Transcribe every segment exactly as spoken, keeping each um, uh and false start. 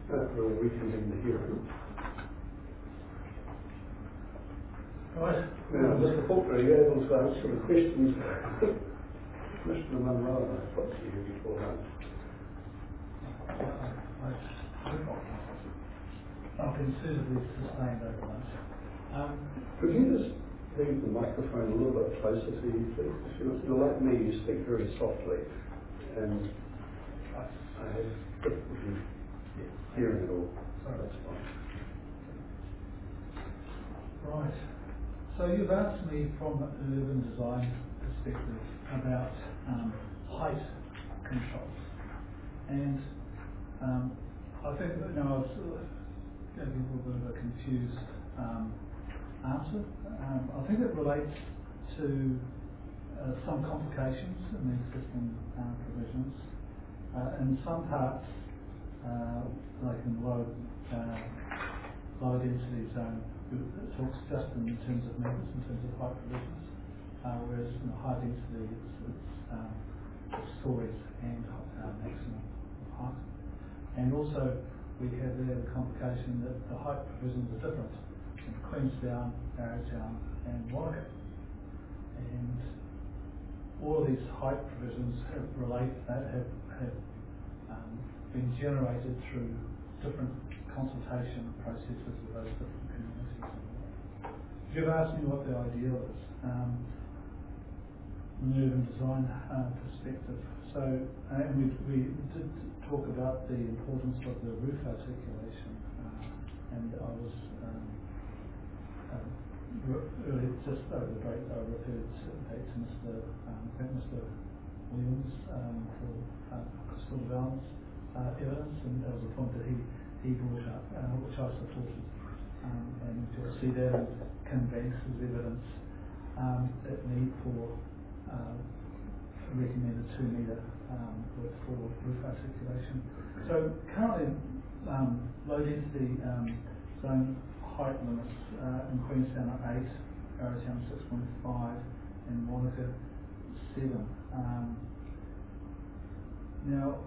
That will reconvene the hearing. Right. Now, Mister Faulkner, are you able to answer the questions Mister Munro has put to you beforehand? I've been suitably sustained over lunch. Um, Could you just leave the microphone a little bit closer to you, please? If you're, you're like me, you speak very softly, and I, I have difficulty hearing it all. Sorry. That's fine. Right. So you've asked me from an urban design perspective about um, height controls, and um, I think that, you know, I was sort of gave you a little bit of a confused um, answer. Um, I think it relates to uh, some complications in the existing uh, provisions. Uh, in some parts, uh, like in low, uh, low density zone, it talks just in terms of meters, in terms of height provisions, uh, whereas in the high density it's, it's um, stories and uh, maximum height. And also we have there the complication that the height provisions are different in Queenstown, Arrowtown and Wanaka. And all of these height provisions have relate uh, have, have um, been generated through different consultation processes with those different communities. You've asked me what the ideal is um, from an urban design uh, perspective. So, uh, and we, we did talk about the importance of the roof articulation, uh, and I was um, uh, earlier, just over the break, I referred to, back to Mister Um, I think Mister Williams um, for uh, coastal developments uh, evidence, and that was a point that he, he brought up, uh, which I supported. Um, and you'll see that in Kim Banks' evidence um, that need for uh, recommended two metre um, width for roof articulation. So currently, um, low density um, zone height limits uh, in Queenstown are eight, Arrowtown six point five, and Wanaka seven. Um, now,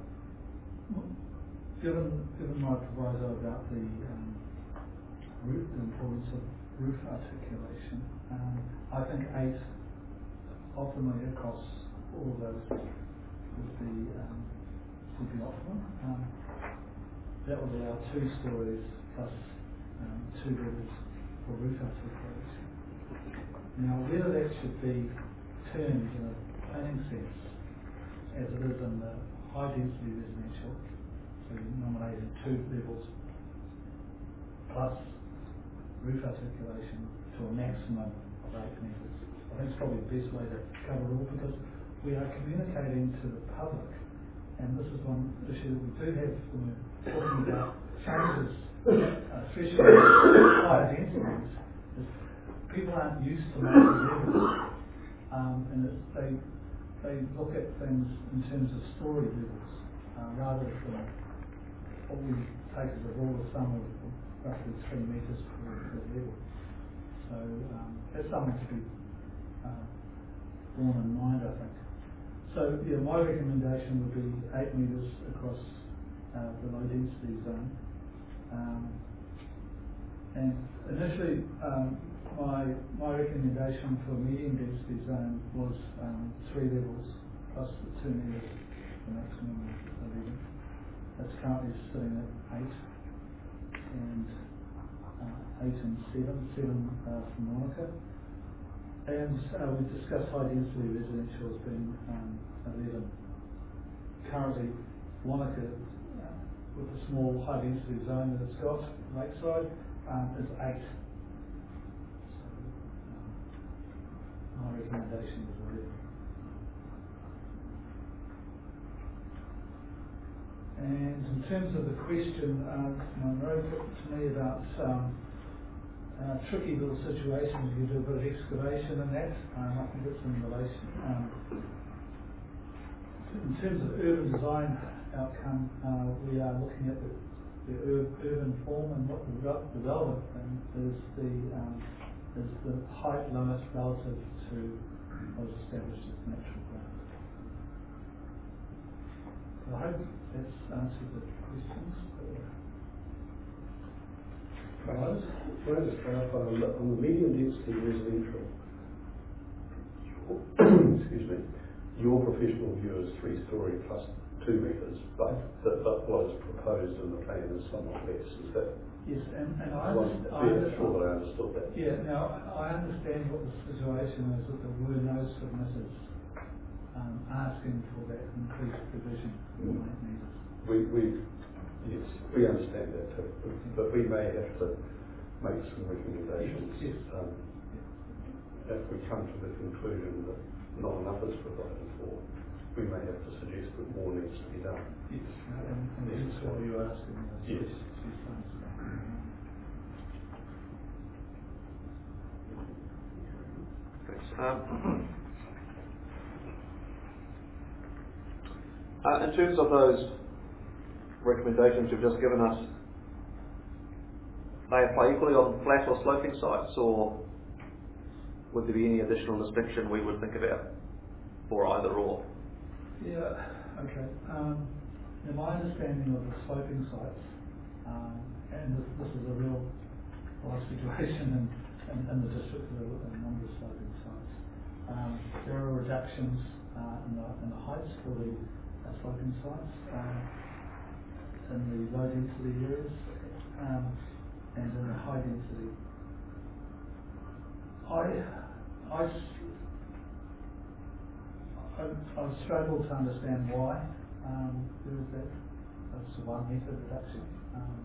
given given my proviso about the um, roof, the importance of roof articulation, um, I think eight optimally across all of those would be um, would be optimum. Um, that would allow two stories plus um, two levels for roof articulation. Now, whether that should be termed in a planning sense, as it is in the high density residential, so you're nominating two levels plus roof articulation to a maximum of eight metres. I think it's probably the best way to cover it all, because we are communicating to the public, and this is one issue that we do have when we're talking about changes, uh, thresholds, higher densities, is people aren't used to multiple levels, um, and it's, they they look at things in terms of story levels uh, rather than what we take as a rule of thumb of roughly three metres per, per level. So um, that's something to be uh, borne in mind, I think. So yeah, my recommendation would be eight metres across uh, the low density zone. Um, and initially, um, my my recommendation for medium density zone was um, three levels plus the two metres, the maximum of eleven. That's currently sitting at eight, and uh, eight and seven, seven uh, from Wanaka. And uh, we discussed high density residential as being um, eleven. Currently, Wanaka, uh, with a small high density zone that it's got, lakeside, um, is eight. So, um, my recommendation is eleven. And in terms of the question, uh, Monroe put to me about um, Uh, tricky little situations. You do a bit of excavation and that. Um, I think it's in relation. Um, in terms of urban design outcome, uh, we are looking at the, the ur urban form, and what the, re the relevant thing is the um, is the height limit relative to what is established as natural ground. So I hope that's answered the questions. Right. Can I just clarify on the, on the medium density residential, your, excuse me, your professional view is three storey plus two metres, but, but, but what is proposed in the plan is somewhat less, is that? Yes, and, and I One, understand. I yeah, sure that I understood that. Yeah, now I understand what the situation is, that there were no submitters um, asking for that increased provision for mm. eight metres. We, we, yes, we understand that too, but, but we may have to make some recommendations. Yes, yes. Um, if we come to the conclusion that not enough is provided for, we may have to suggest that more needs to be done. Yes, and, and that's what you're asking. Yes. yes. Thanks. Um, uh, in terms of those recommendations you've just given us, they apply equally on flat or sloping sites, or would there be any additional distinction we would think about for either or? Yeah, okay. Um, in my understanding of the sloping sites, um, and this, this is a real life situation in, in, in the district, there are a number of sloping sites. Um, there are reductions uh, in, the, in the heights for the uh, sloping sites uh, in the low density areas um, and in the high density. I, I, I, I've struggled to understand why um, there is that. That's a one metre reduction. Um,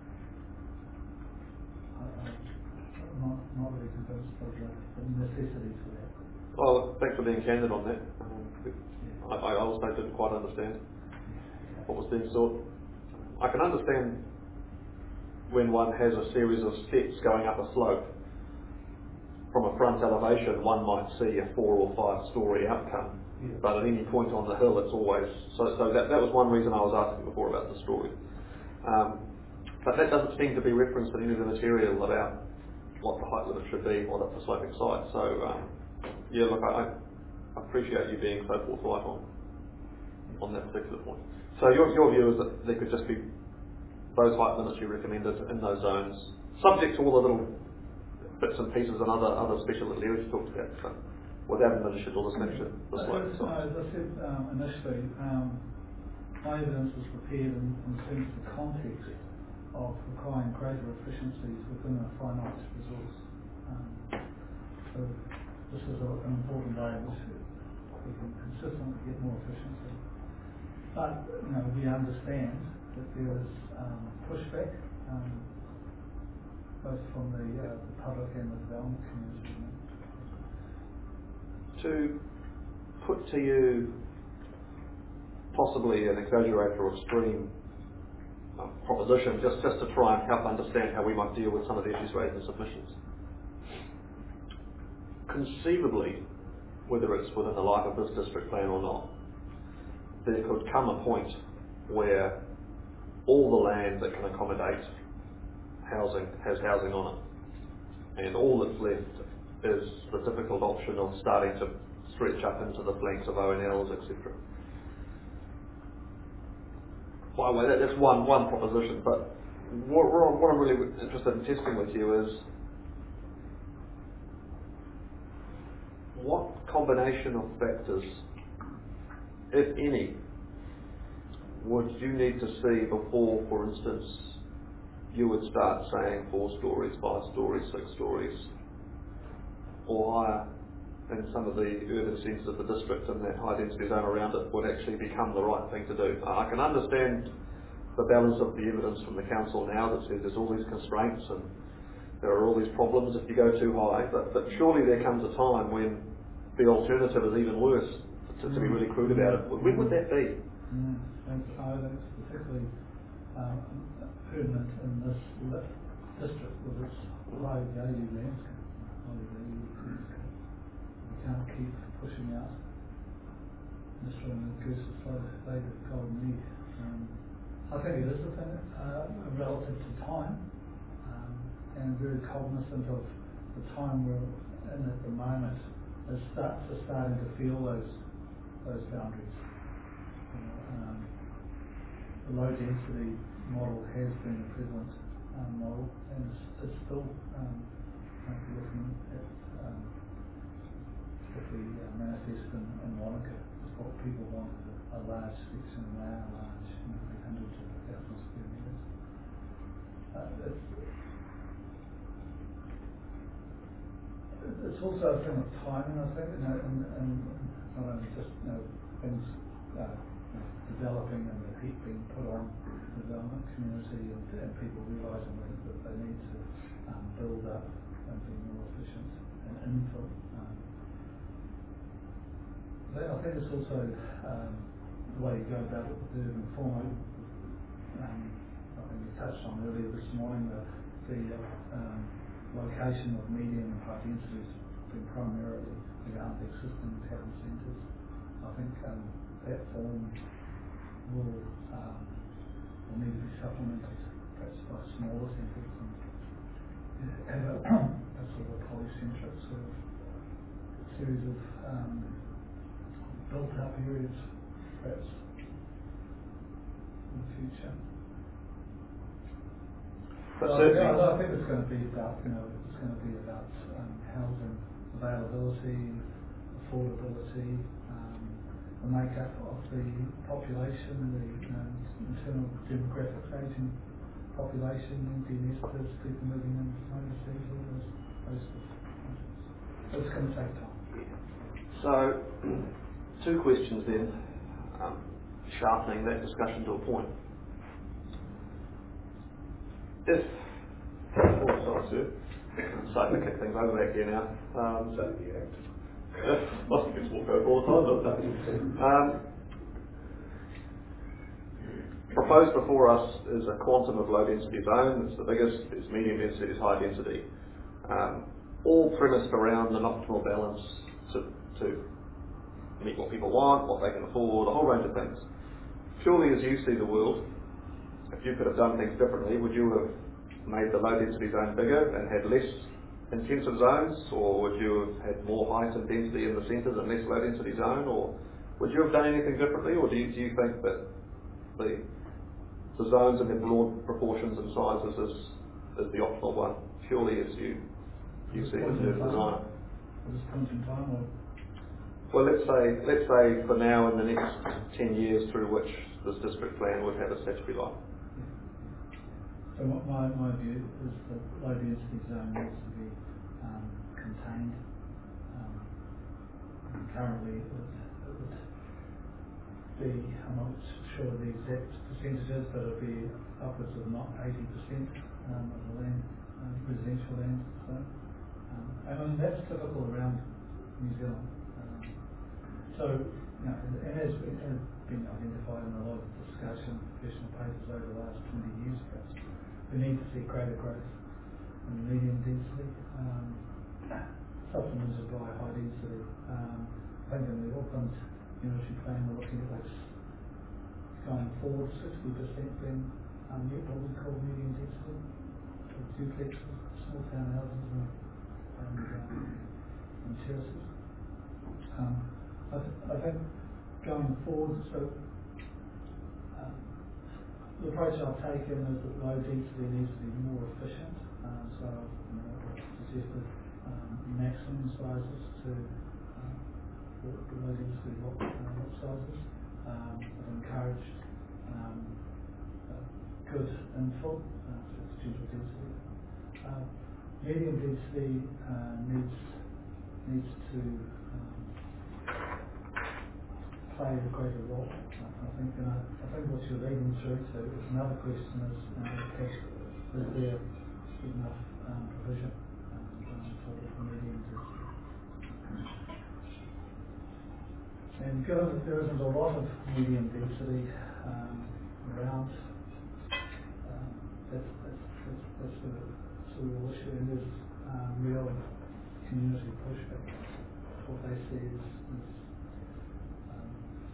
I, I'm not, not really convinced of the, the necessity for that. Well, thanks for being candid on that. Um, Yeah. I, I also didn't quite understand what was being sought. I can understand when one has a series of steps going up a slope. From a front elevation, one might see a four or five storey outcome, Yeah. but at any point on the hill, it's always so. So that that was one reason I was asking before about the story. Um, but that doesn't seem to be referenced in any of the material about what the height limit should be or the sloping site. So um, yeah, look, I, I appreciate you being so forthright on on that particular point. So your your view is that there could just be those height limits you recommended in those zones, subject to all the little bits and pieces and other other special little areas you talked about, so without an additional distinction, the sloping As, site. as I said um, initially, um, my evidence was prepared in, in terms of the context of requiring greater efficiencies within a finite resource. Um, so this is a, an important way in which we can consistently get more efficiency. But you know, we understand that there is um, pushback um, both from the, uh, the public and the development community. To put to you possibly an exaggerated or extreme um, proposition, just, just to try and help understand how we might deal with some of the issues raised in submissions. Conceivably, whether it's within the life of this district plan or not, there could come a point where all the land that can accommodate housing has housing on it, and all that's left is the difficult option of starting to stretch up into the flanks of O N Ls, et cetera. By the way, that, that's one one proposition, but what, what I'm really interested in testing with you is what combination of factors, if any, would you need to see before, for instance, you would start saying four stories, five stories, six stories, or higher in some of the urban centres of the district and that high density zone around it would actually become the right thing to do? I can understand the balance of the evidence from the council now that says there's all these constraints and there are all these problems if you go too high, but, but surely there comes a time when the alternative is even worse, to, to be really crude about it. When would that be? Mm. And I think it's particularly um, pertinent in this district with its high value landscape, high value landscape. We can't keep pushing out destroying the goose of flavoured golden egg. Um, I think it is a thing uh, relative to time, um, and very cognizant of the time we're in at the moment, is start to starting to feel those those boundaries. You know, um, the low density model has been a prevalent um, model, and it's, it's still um, uh, looking at um, at the uh, manifest in, in Wanaka. It's what people want, a, a large section, and they are large, you know, like hundreds of thousands of square metres. Uh, it's, it's also a thing of timing, I think, and, and, and not only just, you know, things uh, you know, developing and the heat being put on the development community, and, and people realising that, that they need to um, build up and be more efficient and infill. Um, but I think it's also um, the way you go about it with the urban form. Um, I think you touched on earlier this morning the, the uh, um, location of medium and high densities been primarily around the existing town centres. I think um, that form will, um, will need to be supplemented perhaps by smaller centres and have a, a sort of a polycentric sort of series of um, built up areas perhaps in the future. But so, certainly, yeah, I think it's going to be about, you know, it's going to be about um, housing availability, affordability, um, the makeup of the population, the you know, internal demographics, aging population, empty nesters, people moving in from overseas, all those, those sorts of things. So it's going to take time. so two questions then, um, sharpening that discussion to a point. If, oh, sorry, sir, I'm starting to kick things over back here now. Um, So the act. I think it's walk over all the time, doesn't it? Um, proposed before us is a quantum of low density zone. It's the biggest, it's medium density, it's high density. Um, all premised around an optimal balance to, to meet what people want, what they can afford, a whole range of things. Surely as you see the world, if you could have done things differently, would you have made the low density zone bigger and had less intensive zones, or would you have had more height and density in the centres and less low density zone, or would you have done anything differently, or do you, do you think that the the zones and their broad proportions and sizes is, is the optimal one, purely as you you see it as a designer? At this point in time, or Well, let's say let's say for now in the next ten years through which this district plan would have a statutory life. so what my, my view is that low density zone needs to be um, contained. Um, currently it would, it would be, I'm not sure of the exact percentages, but it would be upwards of not eighty percent um, of the land, um, residential land. So, um, and I mean, that's typical around New Zealand. Um, so, you know, it has been, it has been identified in a lot of discussion, professional papers over the last twenty years perhaps. We need to see greater growth in medium density, um, supplemented by high density. Um, I think in the Auckland Community Plan we're looking at this going forward, sixty percent being um, what we call medium density, duplexes, small townhouses and, and, um, and terraces. Um, I, th I think going forward, so um, the approach I've taken is that low density needs to be more efficient. Um, so you know, I've suggested um, maximum sizes to uh, for the low density lot, uh, lot sizes. Um, I've encouraged um, uh, good infill, uh, so it's gentle density. Uh, medium density uh, needs needs to um, play a greater role, I think. And I, I think what you're leading through to is another question is, uh, is, is there enough um, provision um, going forward for medium density? And given that there isn't a lot of medium density um, around, um, that's, that's, that's, that's the sort of issue, and there's um, real community pushback. What they see is, is um,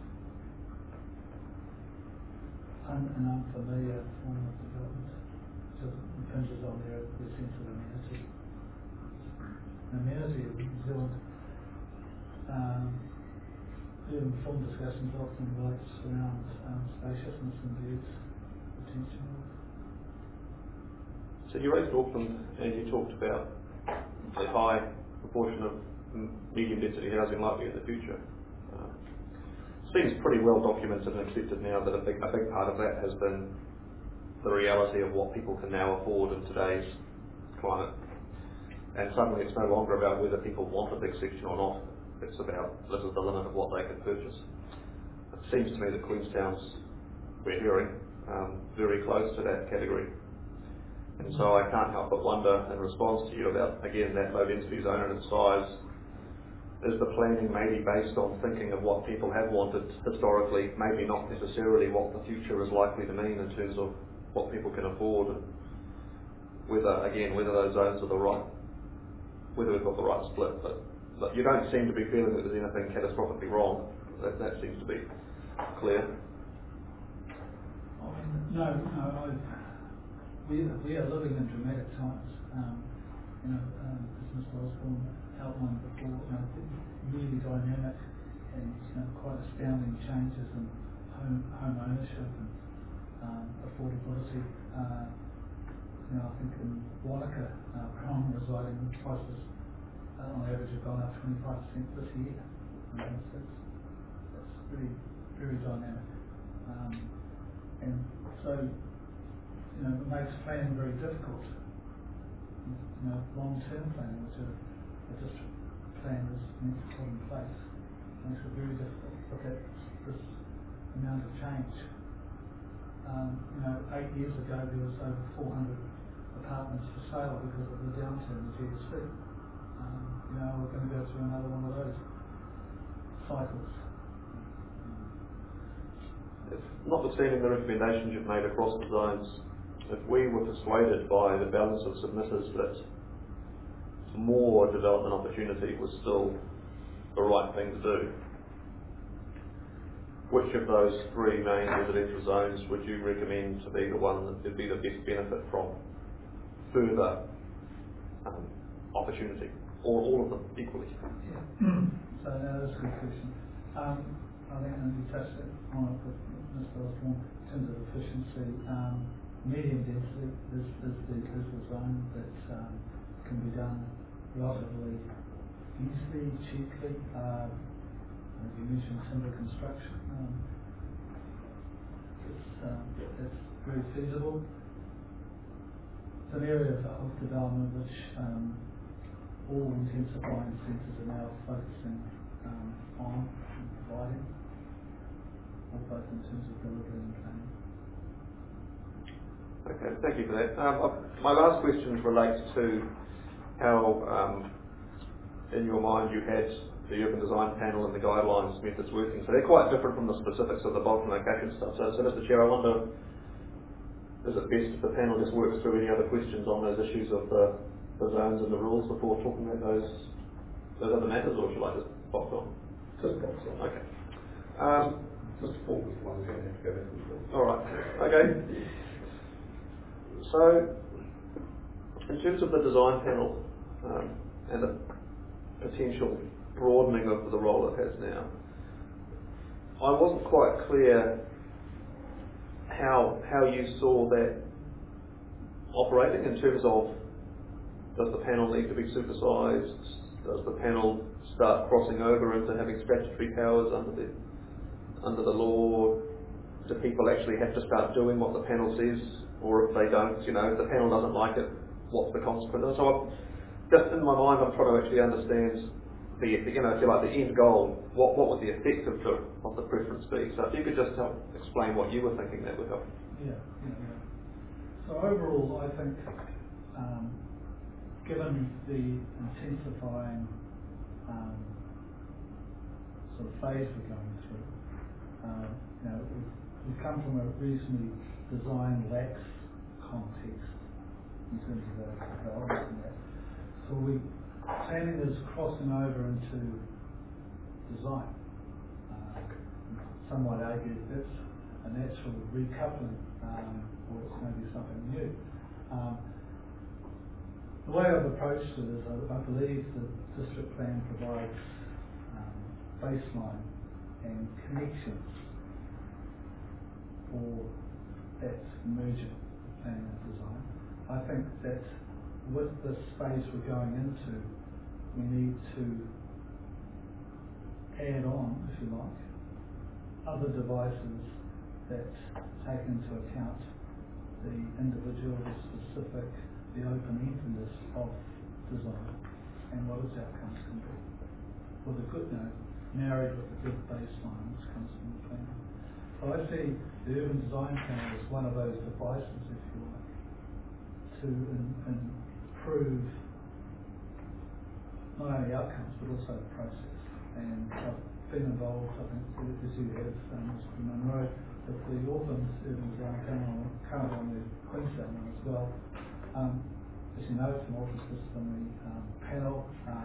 un, an unfamiliar form of development. So it impinges on their, their sense of amenity. Amenity in New Zealand, um, urban form discussions often relates around um, spaciousness and use potential. So you raised Auckland and you talked about a high proportion of m- medium density housing likely in the future. Uh, seems pretty well documented and accepted now that a big, a big part of that has been the reality of what people can now afford in today's climate. And suddenly it's no longer about whether people want a big section or not. It's about this is the limit of what they can purchase. It seems to me that Queenstown's, we're hearing, um, very close to that category. And so I can't help but wonder, in response to you about, again, that low density zone and its size, is the planning maybe based on thinking of what people have wanted historically, maybe not necessarily what the future is likely to mean in terms of what people can afford, and whether, again, whether those zones are the right, whether we've got the right split. But, but you don't seem to be feeling that there's anything catastrophically wrong. That, that seems to be clear. I mean, no, no, I, we, we are living in dramatic times. Um, you know, um, as Mister Osborne outlined before, you know, really dynamic and, you know, quite astounding changes in home, home ownership and um, affordability. Uh, you know, I think in Wanaka, uh, where I'm residing, prices uh, on average have gone up twenty-five percent this year. You know, so it's, it's really, very dynamic. Um, and so, you know, it makes planning very difficult. You know, long-term planning, which a, a district plan is meant to put in place, makes it very difficult to look at this amount of change. Um, you know, eight years ago there was over four hundred apartments for sale because of the downturn in G S T. Um, you know, we're going to go through another one of those cycles. If, notwithstanding the recommendations you've made across the zones, if we were persuaded by the balance of submitters that more development opportunity was still the right thing to do, which of those three main residential zones would you recommend to be the one that would be the best benefit from further um, opportunity, or all of them equally? Yeah. So now that's a good question. Um, I think and you touched it on it with Mister Osborne in terms of efficiency. Um, medium density is, is, the, is the zone that um, can be done relatively easily, cheaply. Uh, as you mentioned, timber construction. Um, it's, um, it's very feasible. It's an area of, of development which um, all intensifying centres are now focusing um, on and providing, both in terms of delivery and planning. Okay, thank you for that. Um, my last question relates to how, um, in your mind, you had the urban design panel and the guidelines methods working. So they're quite different from the specifics of the bulk and location stuff. So, so Mister Chair, I wonder, is it best if the panel just works through any other questions on those issues of the, the zones and the rules before talking about those those other matters, or should I just box on? Just box on. Okay. Um, Just focus one, we don't have to go back and forth. all right. Okay. So, in terms of the design panel um, and the potential broadening of the role it has now, I wasn't quite clear how how you saw that operating in terms of, does the panel need to be supersized? Does the panel start crossing over into having statutory powers under the under the law? Do people actually have to start doing what the panel says, or if they don't, you know, if the panel doesn't like it, what's the consequence? So, I'm, just in my mind, I'm trying to actually understand the, you know, if you like, the end goal. What what would the effect of the of the preference be? So, if you could just help explain what you were thinking, that would help. Yeah, yeah, yeah. So overall, I think, um, given the intensifying um, sort of phase we're going through, um, you know, we've, we've come from a reasonably design lax context in terms of our development and that. So we planning is crossing over into design. Uh, some might argue that's a natural recoupling, um, or it's maybe something new. Um, the way I've approached it is I, I believe the district plan provides um, baseline and connections for that merger of planning and design. I think that with the space we're going into, we need to add on, if you like, other devices that take into account the individual, the specific, the open-endedness of design and what its outcomes can be. With a good note, married with a good baseline which comes from the plan. So I see the urban design plan as one of those devices, if you like, to in, improve not only outcomes but also the process. And I've been involved, I think, as you have, um, Mister Munro, with the Auckland Urban Design Panel, currently on the Queensland one as well. Um, as you know, it's a multidisciplinary um, panel. Um,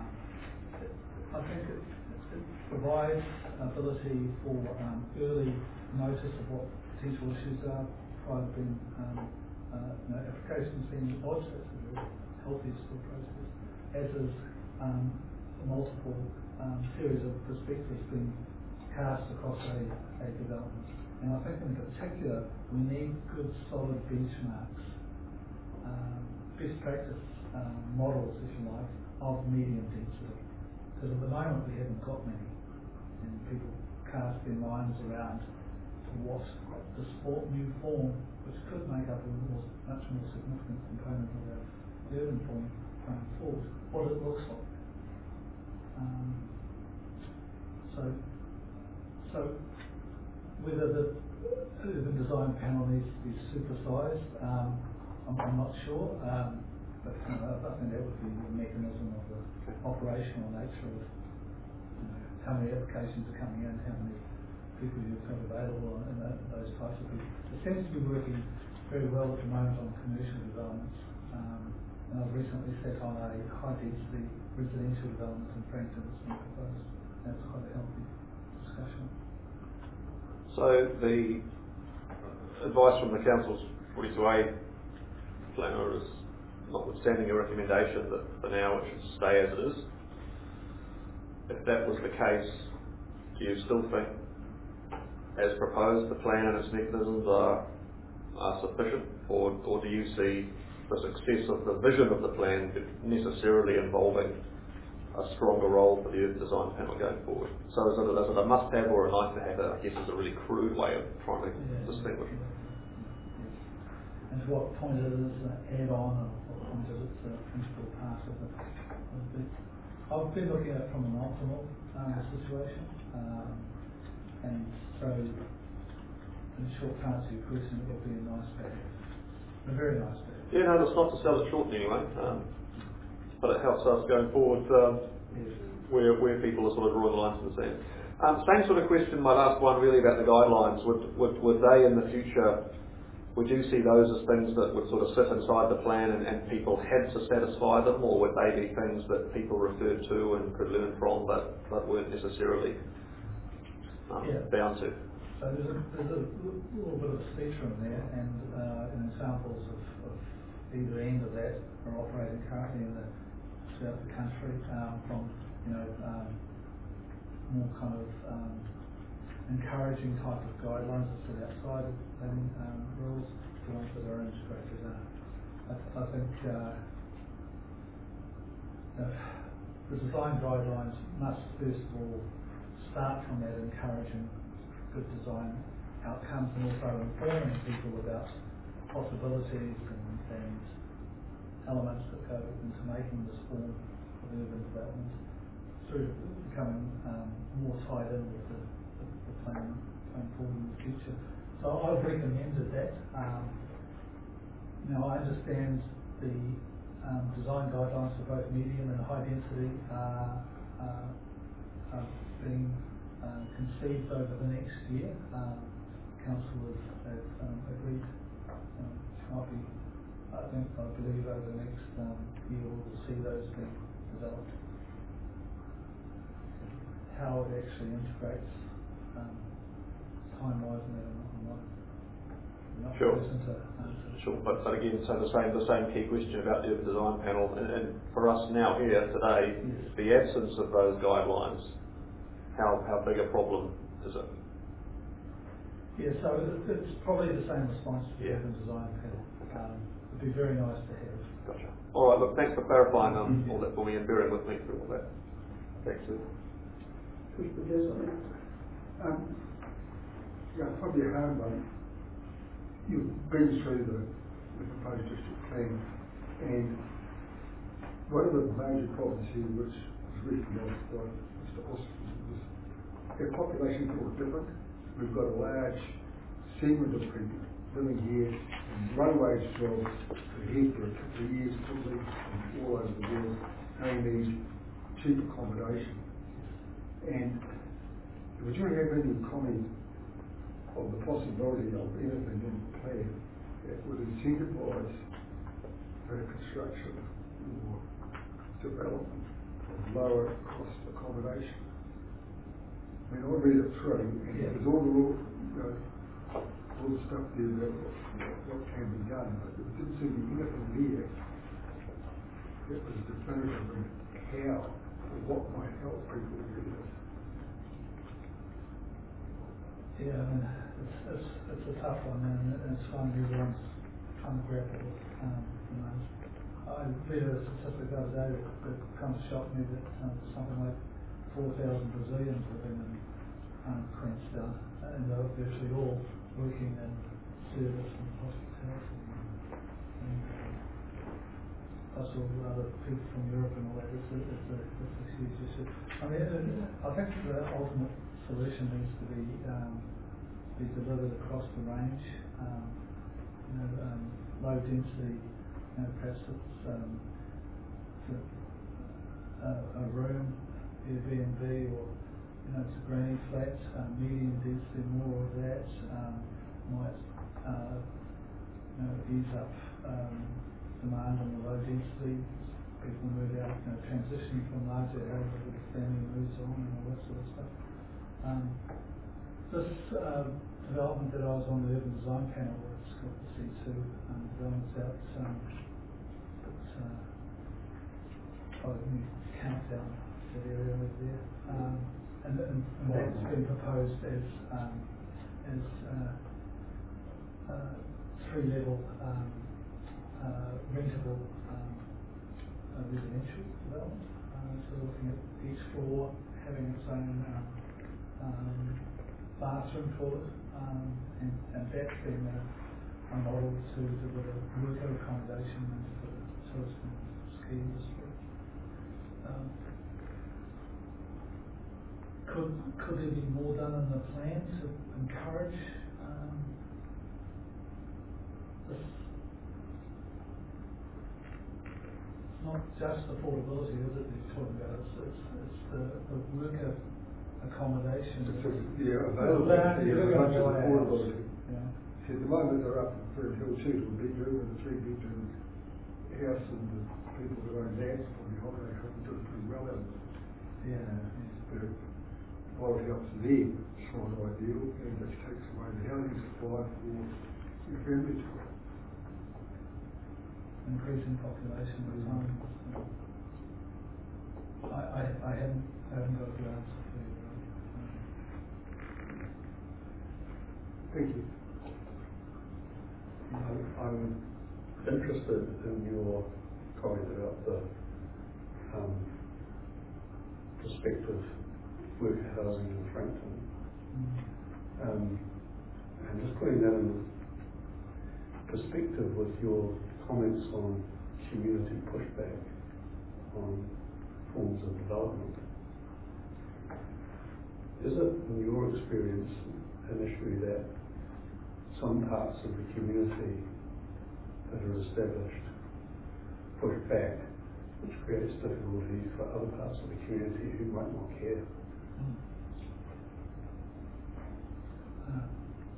I think it, it provides ability for um, early notice of what potential issues are prior to being um, uh, you know, applications being lodged. That's a very healthy still process, as is um, multiple um, series of perspectives being cast across a, a development. And I think in particular we need good solid benchmarks, um, best practice um, models, if you like, of medium density. Because at the moment we haven't got many, and people cast their minds around to what the sport new form, which could make up a more, much more significant component of our urban form going forward, what it looks like. Um, so, so whether the urban design panel needs to be supersized, um, I'm, I'm not sure. Um, but you know, I think that would be the mechanism of the operational nature of, you know, how many applications are coming in, how many people you've got available, and that, those types of people. It seems to be working very well at the moment on commercial developments. Um, and I've recently sat on a high density residential development in Frankton that's been proposed. That's quite a healthy discussion. So the advice from the Council's forty-two A planner is, notwithstanding your recommendation that for now it should stay as it is, if that was the case, do you still think, as proposed, the plan and its mechanisms are, are sufficient, or, or do you see the success of the vision of the plan necessarily involving a stronger role for the urban design panel going forward? So is it, is it a must-have or a nice-to-have? I guess is a really crude way of trying to Yeah, distinguish. yeah, yeah. And to what point it is an add-on, or what point is it a principal part of the, of the I've been looking at it from an optimal um, situation, um, and so in short answer to your question, it will be a nice to have, a very nice to have. Yeah, no, that's not to sell it short anyway, um, but it helps us going forward um, Yes. where where people are sort of drawing the lines in the sand. Um, same sort of question, my last one really about the guidelines. Would, would, would they in the future, would you see those as things that would sort of sit inside the plan and, and people had to satisfy them, or would they be things that people referred to and could learn from but, but weren't necessarily um, Yeah. bound to? So there's a, there's a little bit of a spectrum there, and, uh, and examples of, of either end of that are operating currently in the throughout the country, um, from you know um, more kind of um, encouraging type of guidelines that sit outside of planning um, rules to ones that are integrated. Uh, I, th I think uh, uh, the design guidelines must first of all start from that encouraging good design outcomes, and also informing people about possibilities and, and elements that go into making this form of urban development, through becoming um, more tied in with the, the, the plan going forward in the future. So I've recommended that. Um, now I understand the um, design guidelines for both medium and high density are, uh, are being uh, conceived over the next year. Um, councillors have um, agreed, um, might be, I think, I believe over the next um, year we'll see those being developed. How it actually integrates um, time-wise, and that I'm not, I'm not Sure. person to answer. Sure, but, but again, so the same the same key question about the urban design panel, and, and for us now here today, Yes. the absence of those guidelines, how how big a problem is it? Yeah, so it- it's probably the same response to the Yeah. urban design panel. Um, it'd be very nice to have. Gotcha. All right, look, thanks for clarifying um, Mhm. all that for me and bearing with me through all that. Thanks, Lou. Commissioner Jessup? Um, yeah, it's probably a hard one. You've been through the, the proposed district plan, and one of the major problems here, which was recognised by Mister Austin, was our population is all different. We've got a large segment of people living here in low-wage jobs that are here for a couple of years, probably from all over the world, they need cheap accommodation. And would you have any comment of the possibility of anything in the plan that would incentivise the construction or development of lower cost accommodation? I mean, I'll read it through, and Yeah. there's all the, rule- you know, all the stuff there about what, what can be done, but there didn't seem to be anything there that was definitive of how or what might help people do this. Yeah, I mean, it's, it's, it's a tough one, and it's one everyone's trying to grapple with. Um, you know, I read a statistic the other day that, that kind of shocked me that um, something like four thousand Brazilians living in um, Queenstown, and they were virtually all working in service and hospitality. And, um, plus all the other people from Europe and all that. It's a, it's a, it's a huge issue. I mean, it, I think the ultimate solution needs to be um, be delivered across the range. Um, you know, um, low density. You know, perhaps it's um, a, a room, Airbnb, or you know, it's a granny flat. Um, medium density, more of that um, might uh, you know, ease up um, demand on the low density. People move out, you know, transitioning from larger houses with the family moves on and all that sort of stuff. Um, this uh, development that I was on the urban design panel with, it's called the C two um, development's out. Um, it's uh, oh, you count down that area over there, um, and, and, and that's been proposed as um, as uh, uh, three level um, uh, rentable. Um, Uh, residential development. Uh, so we're looking at each floor having its own um, um, bathroom for it, um, and, and that's been a, a model to deliver worker accommodation and for the tourist and ski industry. Um, could could there be more done in the plan to encourage um, this? Not just affordability, is it, you're talking about, it's, it's, it's the, the worker accommodation. It's just, yeah, Well, availability you're as gonna much as buy a house. affordability. Yeah. See, at the moment they're up in Fern Hill too, a bedroom and a three bedroom house, and the people that own that probably holiday home do pretty well out of it. Yeah. But what helps them, it's not ideal, and it takes away the housing supply for your family to grow. Increasing population with time. So I, I, I haven't, I haven't got a good answer for you. Um, Thank you. I'm, I'm interested in your comment about the um, prospective worker housing in Frankton. mm. Um, and just putting that in perspective with your comments on community pushback on forms of development. Is it, in your experience, an issue that some parts of the community that are established push back, which creates difficulty for other parts of the community who might not care? Mm. Uh,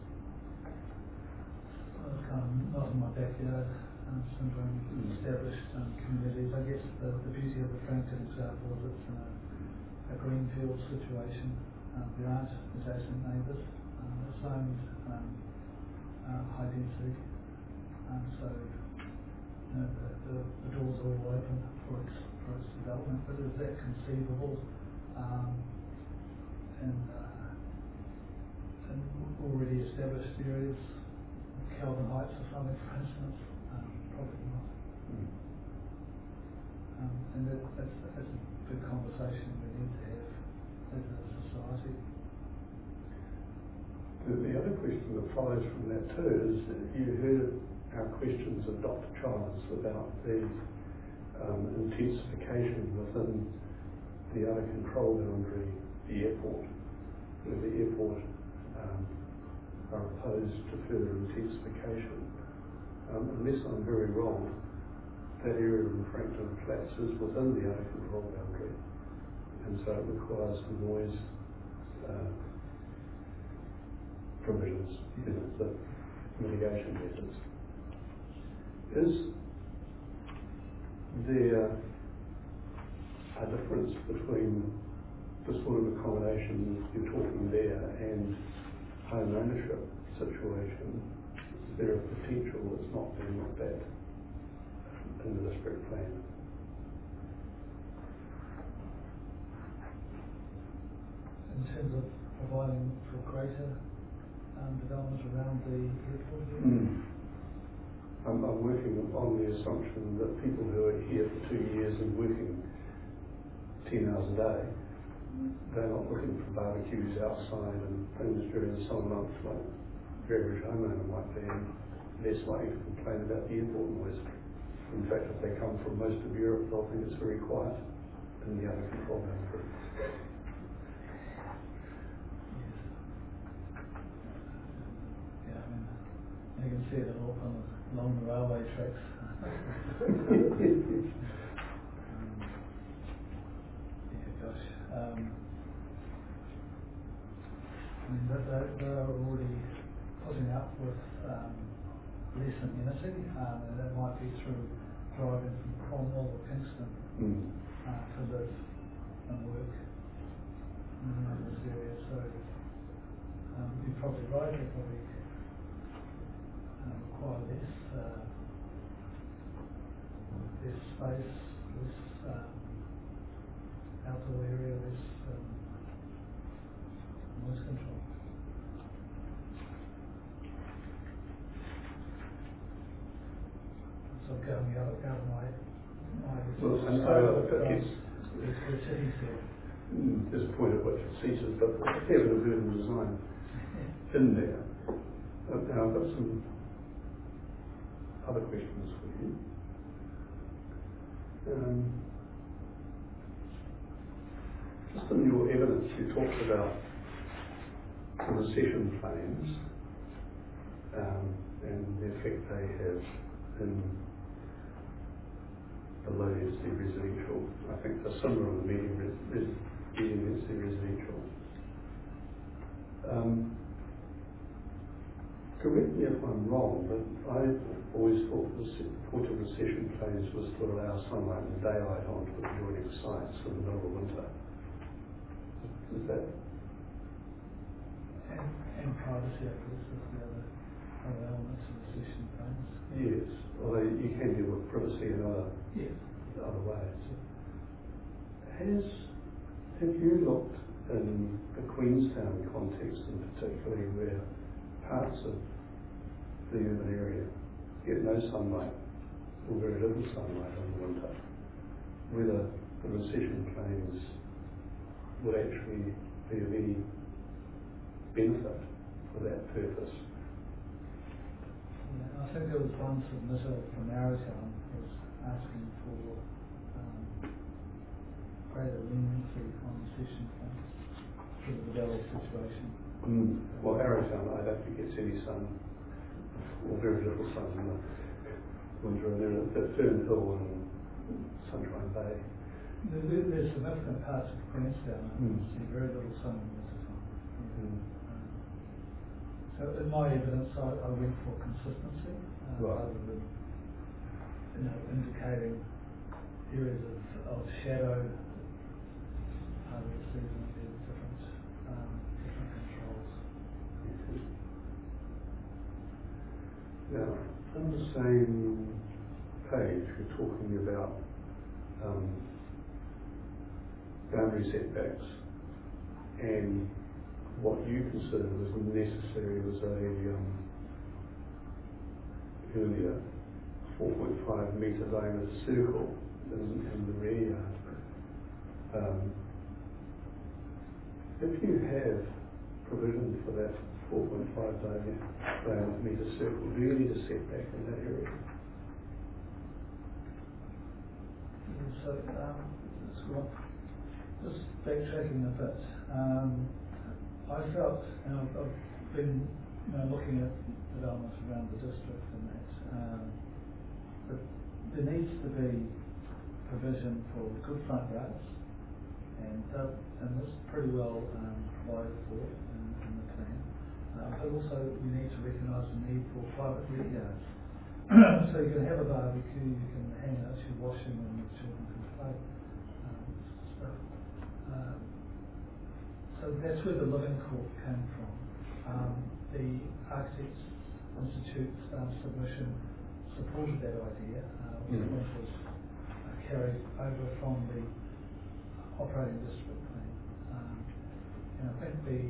well, it's kind of not in my backyard. Um, some very established um, communities. I guess the, the beauty of the Frankton example is it's in a, a greenfield situation. Um, there aren't adjacent neighbours. Um, it's owned um, uh, high density, um, so you know, the, the, the doors are all open for its for its development. But is that conceivable um, in, uh, in in already established areas, Kelvin Heights or something, for instance? Um, probably not. Mm. Um, and that, that's, that's a big conversation we need to have as a society. The, the other question that follows from that too is that you heard our questions of Doctor Childs about the um, intensification within the other control boundary, the airport, where the airport um, are opposed to further intensification. Um, unless I'm very wrong, that area in Frankton Flats is within the other control boundary, and so it requires noise uh, provisions, you know, the mitigation methods. Is there a difference between the sort of accommodation you're talking there and home ownership situation? Is there a potential that's not being looked at in the district plan? In terms of providing for greater um, development around the airport area? Mm. I'm, I'm working on the assumption that people who are here for two years and working ten hours a day, they're not looking for barbecues outside and things during the summer months like the average homeowner might be, and less likely to complain about the airport noise. In fact, if they come from most of Europe, they'll think it's very quiet in the other control boundary. Yeah, I mean, you can see it all on the, along the railway tracks. um, yeah, gosh. Um, I mean, they, they, they're already putting up with um, less amenity, um, and that might be through driving from Cromwell or Kingston Mm. uh, to live and work in this area. So um, you're probably right, they probably um, require less, uh, less space, less um, outdoor area, less um, noise control. So going out, out of my, my Well, and I, uh, it's, expertise there. Mm, there's a point at which it ceases, but there's a fair bit of urban design in there. Uh, now I've got some other questions for you. Um, just in your evidence, you talked about the recession plans um, and the effect they have in the low density residential. I think they're similar in the medium, res- res- medium density residential. Um, correct me if I'm wrong, but I always thought the se- point of recession plans was to allow sunlight and daylight onto adjoining sites in the middle of winter. Is that? And, and privacy, I guess, is the other, other elements of recession plans. Yes, although you can deal with privacy in other, Yes. other ways. Has, have you looked in the Queenstown context in particularly where parts of the urban area get no sunlight or very little sunlight in the winter, whether the recession planes would actually be of any benefit for that purpose? Yeah, I think there was one submittal from Arrowtown was asking for um, greater leniency on recession plans because of the valley situation. Mm. Well, Arrowtown, I don't think gets any sun, or very little sun in the winter, and they're at Fern Hill and Sunshine Bay. There, there, there's significant parts of Queenstown that Mm. see very little sun in the winter time. Yeah. Mm. Um, so in my evidence, I, I went for consistency uh, Right. rather than you know indicating areas of, of shadow. Part of the season there's different um, different controls. Now, on the same page, you're talking about um, boundary setbacks and what you considered was necessary was a um, earlier four point five metre diameter circle in, in the rear yard. Um, if you have provision for that four point five diameter circle, do you need a setback in that area? So, um, it's got, just backtracking a bit, um, I felt, and I've, I've been, you know, looking at developments around the district and that, um, that there needs to be provision for good front yards, and that, and this is pretty well um, provided for in, in the plan. Uh, but also we need to recognise the need for private rear yards. So you can have a barbecue, you can hang out your washing and the children can play um, stuff. Uh, so that's where the living court came from. Um, the Architects Institute um, submission supported that idea, uh, which Mm. was uh, carried over from the operating district plan. Um, and I think the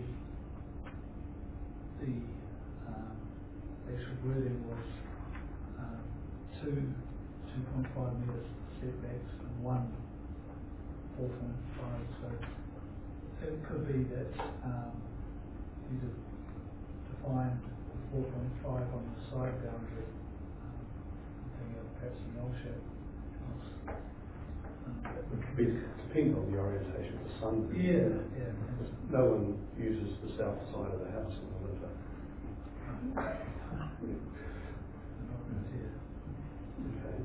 the um, actual wording was um, two two point five metres setbacks and one four point five. So it could be that um, you de- define four point five on the side boundary, um, thinking of perhaps an L shape. Um, that would It depends on the orientation of the sun. Yeah, yeah. Because no one uses the south side of the house in the winter. Okay.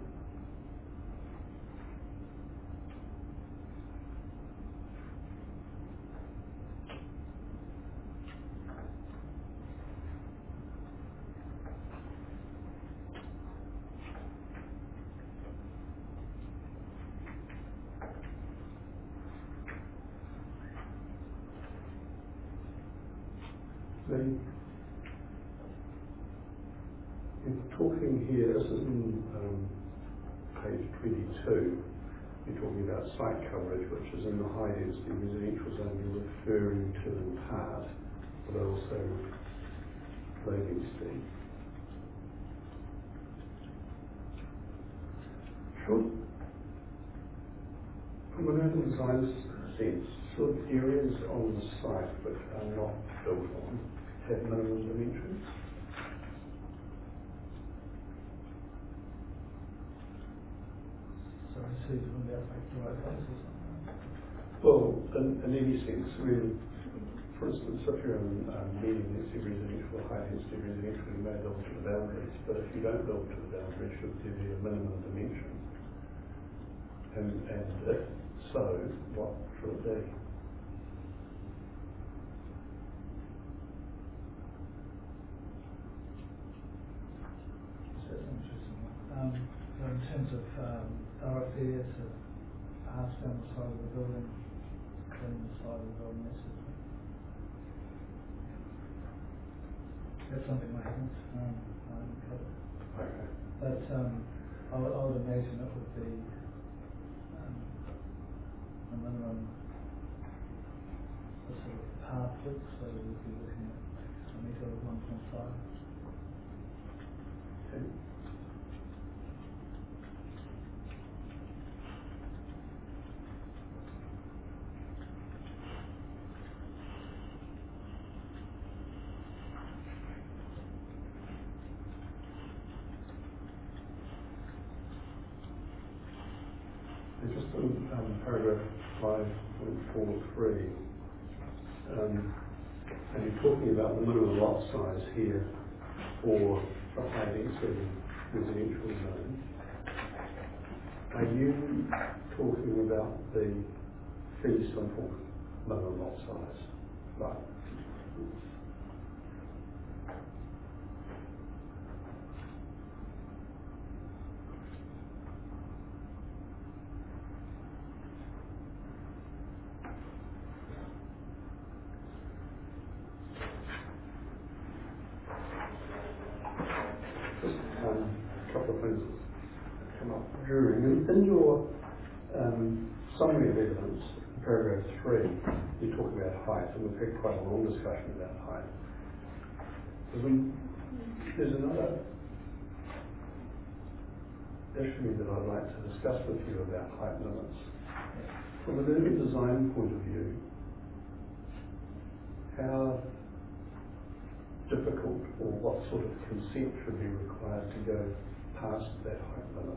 Then, in talking here, this is in um, page twenty-two, you're talking about site coverage, which is in the high density residential zone you're referring to in part, but also low density. Should, from an urban design sense, should areas on the site which are not built on have minimum dimensions? So I see from the outside the right place or something. Well, in, in any sense, really, for instance, if you're in um, medium density residential or high density residential, you may build to the boundaries, but if you don't build to the boundaries, should there be a minimum dimension? And, and if so, what should it be? So that's interesting. Um, so in terms of um, thoroughfares, to pass down the side of the building, clean the side of the building, that sort of thing. That's something I haven't, um, I haven't covered. Okay. But um, I, would, I would imagine it would be um, a minimum a sort of path width, so we'd be looking at a metre of one point five. Okay. And just in um, paragraph five point four three, um, and you're talking about the minimum lot size here for the high density residential zone. Are you talking about the fee simple minimum lot size? Right. Just um, a couple of things that come up during. In, in your um, summary of evidence, paragraph three, you're talking about height, and we've had quite a long discussion about height. But we, there's another issue that I'd like to discuss with you about height limits. From an urban design point of view, how difficult or what sort of consent should be required to go past that height limit?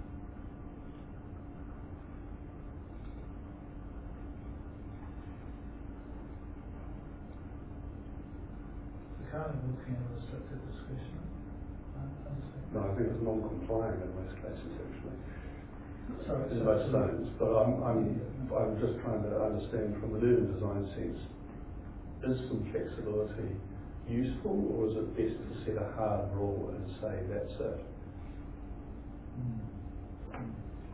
We're kind of looking at restricted discretion. No, I think it's non-complying in most cases, actually. Sorry, In so- most so- zones, but I'm, I'm, I'm just trying to understand from an urban design sense, is some flexibility useful, or is it best to set a hard rule and say that's it? Mm. Mm.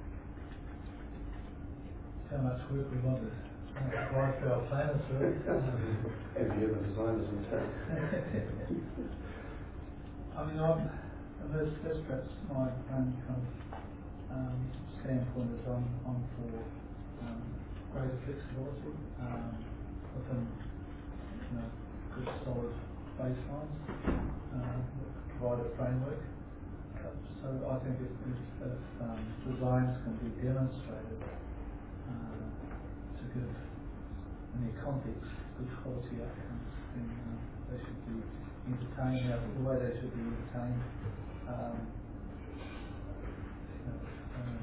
How much work we wanted. Why for our planners, really? And the urban designers in town. I mean, I'm, and that's, that's perhaps my own kind of um, standpoint is I'm, I'm for um, greater flexibility um, within, you know, good solid baselines uh, that provide a framework. Uh, so I think if, if, if um, designs can be demonstrated uh, to give, in their context, good quality outcomes, then uh, they should be entertained. Now, the way they should be entertained, um, you know, um,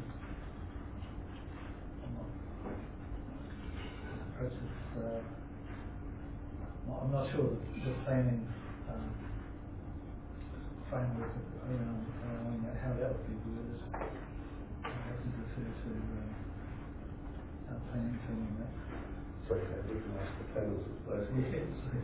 I'm not, perhaps it's, uh, I'm not sure the, the planning um, framework around, around that, how that would be worded. I have to defer to uh, our planning team on that. So okay, we can ask the planners those questions. Yes.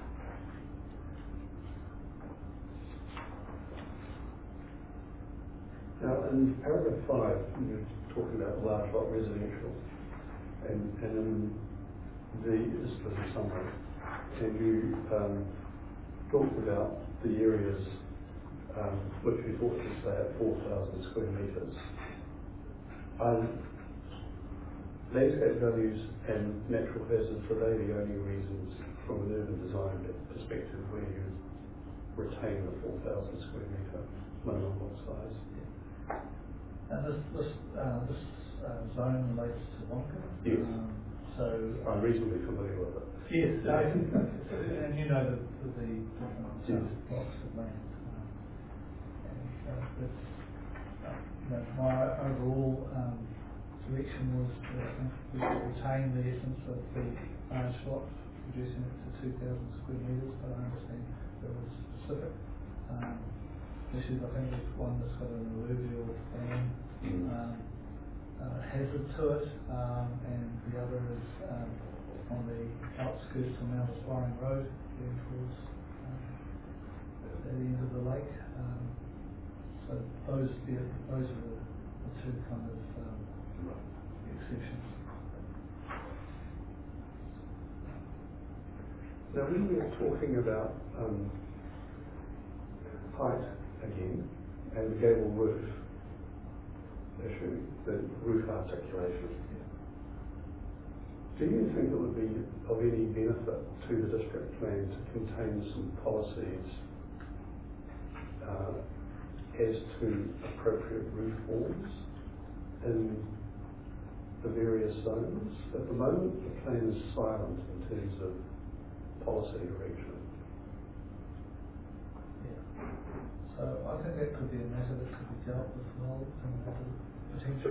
Now, in paragraph five, you're talking about large lot residential, and, and in the, this is a summary, and you um, talked about the areas um, which you thought to say at four thousand square metres. Um, landscape values and natural hazards, are they the only reasons from an urban design perspective where you retain the four thousand square metre minimum lot size? And this this uh, this uh, zone relates to Wonka. Yes. Um, so I'm reasonably familiar with it. yes, no, and you know the the, the different Yes. uh, blocks of land. Um, and uh, it's, uh, you know, my overall um, direction was that I think we should retain the essence of the large lot, reducing it to two thousand square metres. But I understand there was specific um, issues. I think there's one that's got an alluvial dam Mm. um, uh, hazard to it, um, and the other is um, on the outskirts of Mount Aspiring Road, heading towards um, the end of the lake. Um, so those, yeah, those are the, the two kind of um, exceptions. Now, when we're talking about um, height again, and the gable roof issue, the roof articulation, do you think it would be of any benefit to the district plan to contain some policies uh, as to appropriate roof forms in the various zones? At the moment, the plan is silent in terms of policy direction. Yeah. So I think that could be a matter that could be dealt with well in the potential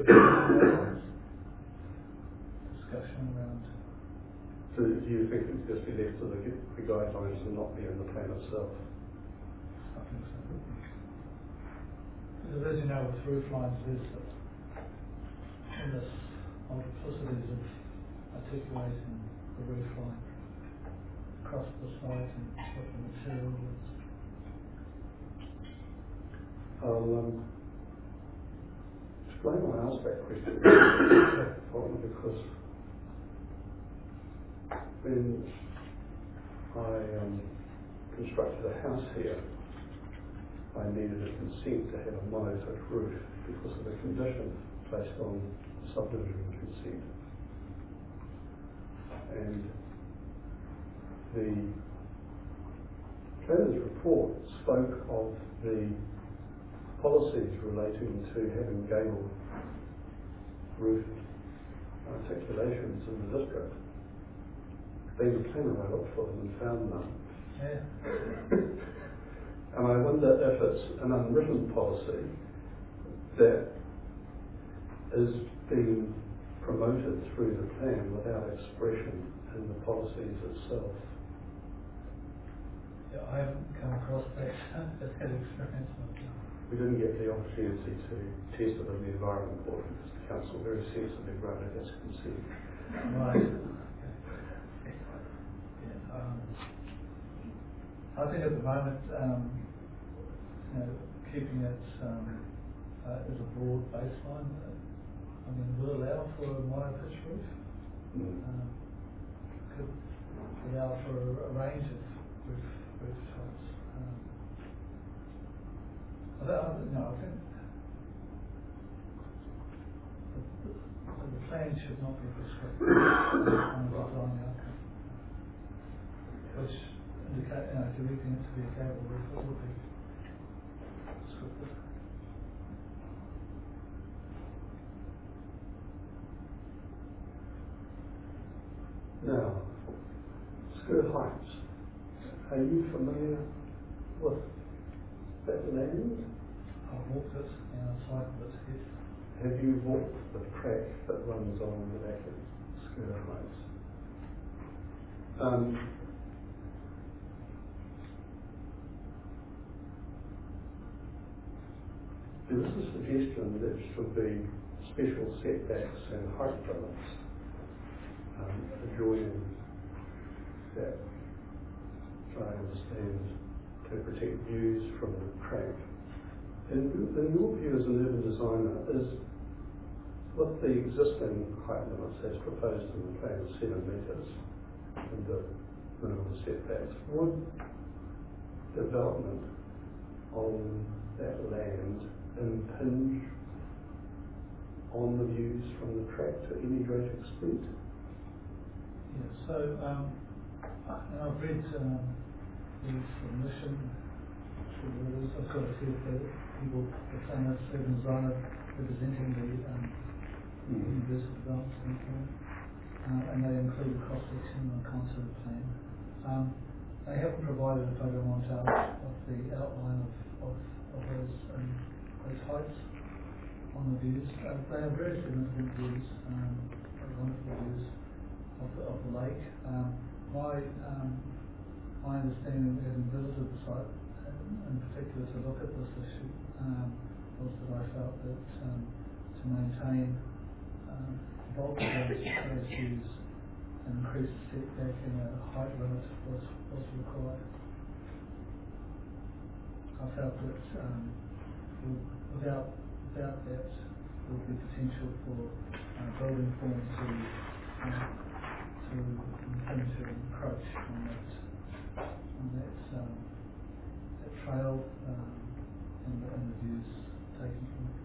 discussion around. So do you think it's just be left to the, the guidelines and not be in the plan itself? I think so. Because as you know, with roof lines, there's endless multiplicities of articulating the roof line across the site and what the material is. I'll um, explain why I asked that question. Partly because when I um, constructed a house here, I needed a consent to have a monofit roof because of the condition placed on subdivision consent. And the planner's report spoke of the policies relating to having gable roof articulations in the district. Being a planner, I looked for them and found none. Yeah. And I wonder if it's an unwritten policy that is being promoted through the plan without expression in the policies itself. Yeah, I haven't come across that, that experience myself. We didn't get the opportunity to test it in the environment board because the council very sensibly granted its consent. Right. Okay. Yeah, um, I think at the moment, um, you know, keeping it um, uh, as a broad baseline, uh, I mean, will allow for a monopitch roof. Mm. Um, could allow for a, a range of roof roof types. Um, I don't, no, I think the, the, the plan should not be prescriptive on the design outcome, which indicate, you know, directing it to be a gable roof, it would be prescriptive. Now, Skirt Heights. Are you familiar with that land? I've walked it and I've cycled it, yes. Have you walked the track that runs along the back of Skirt Heights? Um, there is a suggestion that there should be special setbacks and height limits um, adjoining that, I understand, to protect views from the track. In, in your view as an urban designer, is with the existing height limits as proposed in the plan of seven metres and the minimum setbacks, would development on that land impinge on the views from the track to any great extent? Yeah, so um, and I've read um, the submission, I've got a few of the people, the planners, urban designer representing the um, Mm. Universal Development Plan, uh, and they include a cross-section and a concept plan. Um, they haven't provided a photo montage of the outline of, of, of those, um, those heights on the views. Uh, they are very significant views, um, wonderful views of the, of the lake. Um, my um, my understanding, having visited the site, uh, in particular to look at this issue, um, was that I felt that um, to maintain um, bulk of those those views and increase the setback and a height limit was, was required. I felt that um, without without that there would be potential for uh, building form to uh, to impinge or encroach on that on that um, that trail um, and, the, and the views taken from it.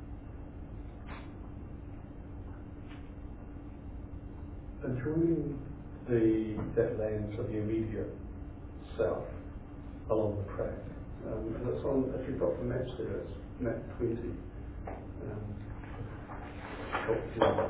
Adjoining the that land to the immediate south along the track, um, and it's on, if you've got the maps there, it's map twenty. Um, help you.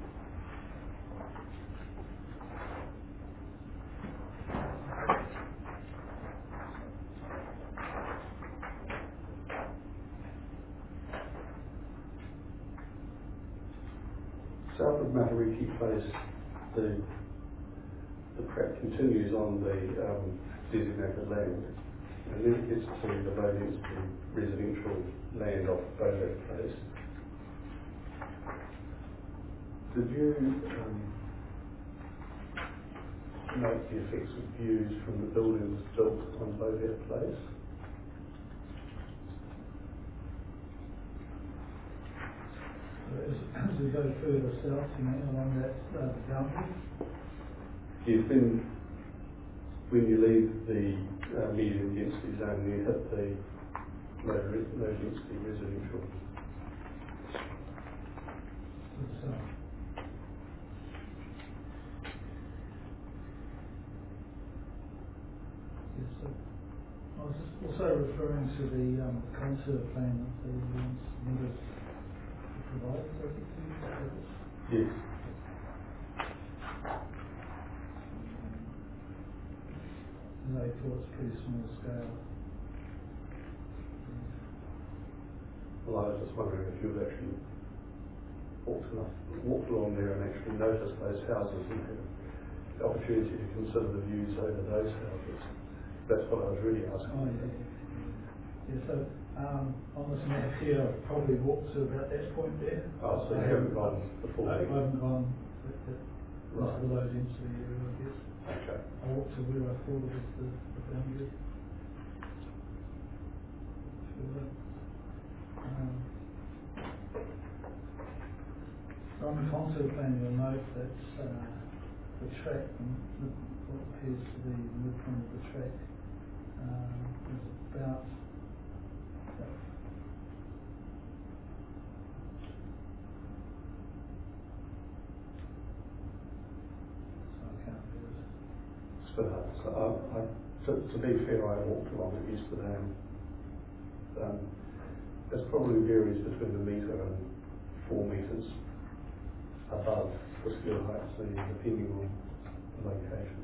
South of Matariki Place, the the track continues on the um, designated land, and then it gets to the low density residential land off Bowhead Place. Did you um, note the effects of views from the buildings built on Bowhead Place? As, as we go further south, you know, along that uh, boundary. Yes, when, when you leave the uh, medium density zone, you hit the low, re- low density residential. To the south. referring to the um, contour plan that the um, submitters provided, does it seem to have it? Yes. And they thought it's pretty small scale. Well, I was just wondering if you've actually walked, enough, walked along there and actually noticed those houses and had the opportunity to consider the views over those houses. That's what I was really asking. Oh, yeah, yeah. Yeah, so um, on this map here, I've probably walked to about that point there. Oh, so you haven't gone the full I thing? haven't gone the, the, Right. into the low density area, I guess. Okay. I walked to where I thought it was the, the boundary. Sure. Um, so on the contour plan, you'll note that uh, the track, the, what appears to be the midpoint of the track, um, is about So, so I, I, to, to be fair, I walked along it yesterday and um, it probably varies between a metre and four metres above the skill height, so depending on the location.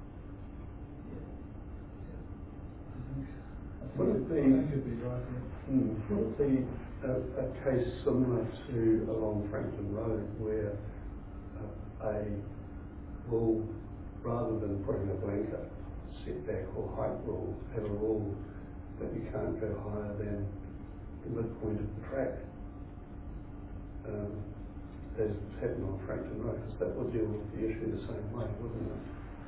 Would it be, I think it'd be right, yeah. mm, would it be a, a case similar to along Franklin Road where uh, a rule, rather than putting a blanket setback or height rule, have a rule that you can't go higher than the midpoint of the track, um, as happened on Franklin Road, because that would deal with the issue the same way, wouldn't it?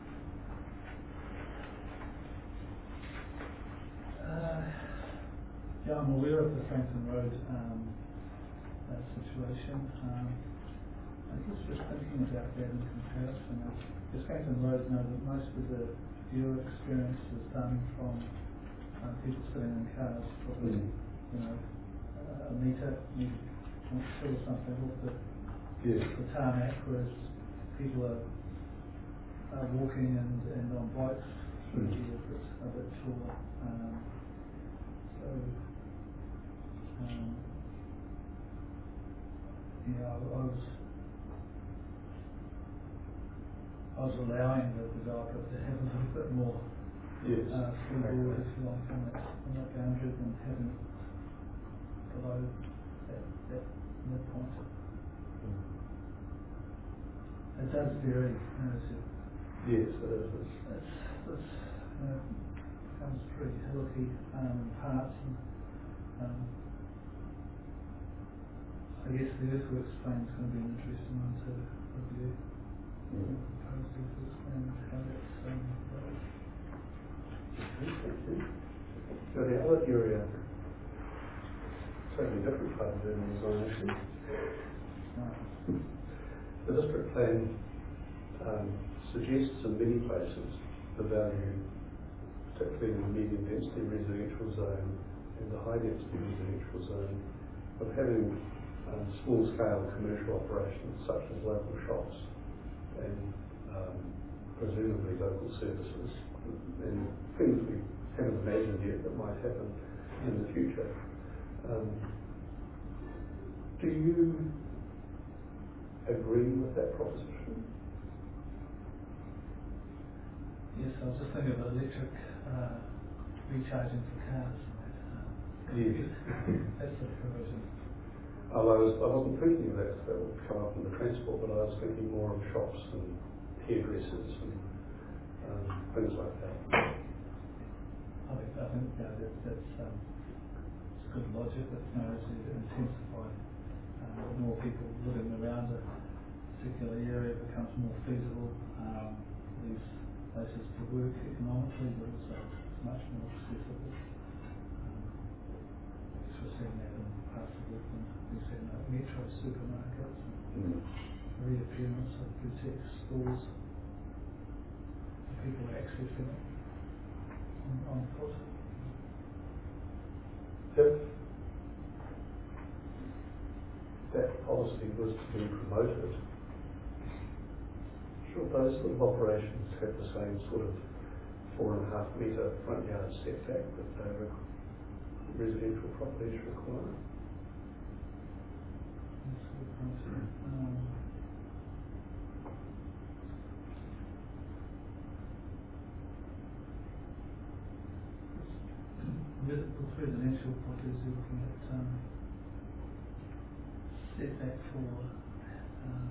Uh, yeah, I'm aware of the Franklin Road um, uh, situation. Um, I guess just thinking about that in comparison, uh, the Franklin Road, know that most of the viewer experience is done from uh, people sitting in cars, probably, Mm. you know, uh, a metre, maybe point two or something off the, Yes. the tarmac, whereas people are, are walking and, and on bikes through Mm. here a bit, a bit taller. Um, so, um, yeah, I, I was I was allowing the developer to have a little bit more Yes. uh, freeboard, if you like, on that, on that boundary than having it below that, that midpoint. Mm. It does vary, you know, so Yes, it is. it's, it's, you know, becomes pretty hillocky um, in parts, and um, I guess the earthworks plan is going to be an interesting one to review. Mm. Proposed earthworks plan, how that's um, developed. Thank you. So the other area, totally different part of urban design issue. Right. The district plan um, suggests in many places the value, particularly in the medium density residential zone and the high density residential zone, of having um, small scale commercial operations such as local shops and um, presumably local services and things we haven't imagined yet that might happen in the future. Um, do you agree with that proposition? Yes, I was just thinking of electric uh, recharging for cars. Uh, Yes. That's the provision. Oh, I, was, I wasn't thinking of that, that would come up in the transport, but I was thinking more of shops and hairdressers and um, things like that. I think, I think yeah, that, that's um, it's good logic. That, you know, as you intensify, uh, more people living around a particular area, it becomes more feasible. Um, these places to work economically, but also much more accessible. Um, we're seeing that in parts of Auckland. We've seen that metro supermarkets and Mm. the reappearance of boutique stores. People accessing it on, on foot. If that policy was to be promoted, should those sort of operations have the same sort of four and a half metre front yard setback that they're residential properties require? Um, With, with residential properties, you're looking at um, setback for um,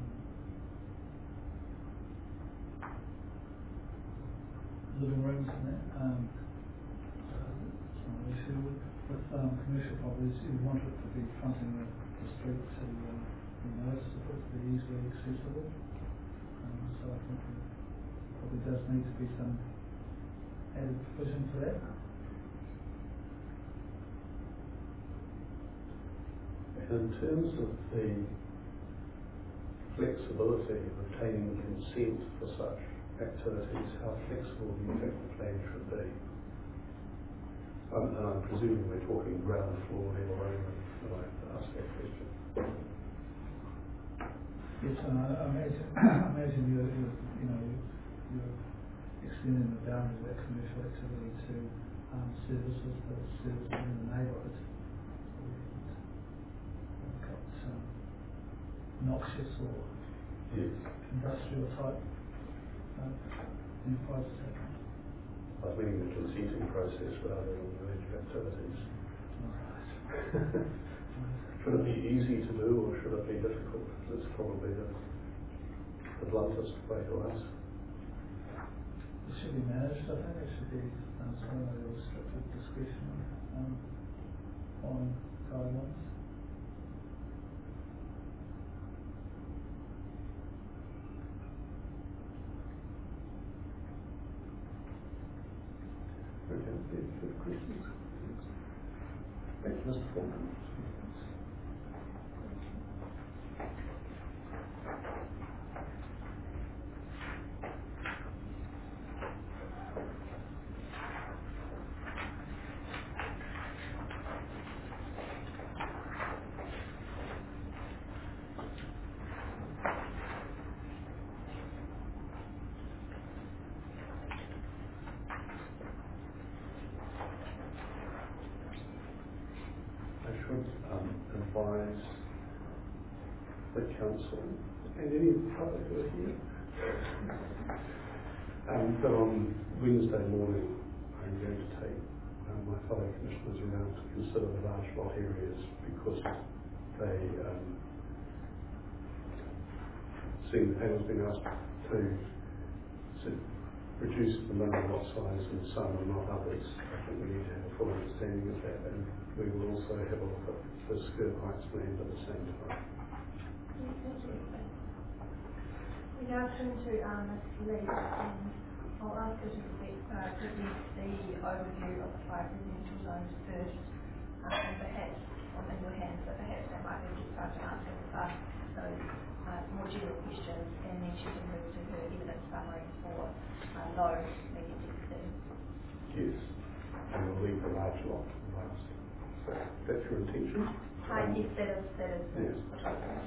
living rooms and that. Um, so it's not an issue with, with um, commercial properties. You want it to be fronting the, the street to um, be noticeable, to be easily accessible. Um, so I think there probably does need to be some added provision for that. In terms of the flexibility of obtaining consent for such activities, how flexible do you think the plan should be? Um, and I'm presuming we're talking ground floor level only when I ask that question. Yes, and I I imagine, I imagine you're, you're, you know, you're extending the boundaries of that commercial activity to um, services that are serviced in the neighbourhood. Um, noxious or Yes. industrial type uh, enterprises happening. I was meaning the consenting process rather than the alleged activities. Right. Should it be easy to do or should it be difficult? That's probably the, the bluntest way to ask. It should be managed, I think. It should be um, strongly restricted discretion um, on guidelines. Okay, any further questions? Thank you, Mister Fulton. I should um, advise the council and any of the public who are here um, that on Wednesday morning I'm going to take um, my fellow commissioners around to consider the large lot areas because they um, seeing the panel's been asked to, to reduce the minimum lot size in some and not others. I think we need to have a full understanding of that, and we will also have a look at the skirt heights land at the same time. We now turn to um, Miz Lee, and I'll ask her to speak, uh, present the overview of the five residential zones first, um, and perhaps, on in your hands, but perhaps that might be a good time to ask us uh, those uh, more general questions, and then she can move to her evidence summary for uh, low, medium density. Yes, and we'll leave the large lot to last. So that's your intention? Uh, Um, yes, that is, that is the yes. proposal.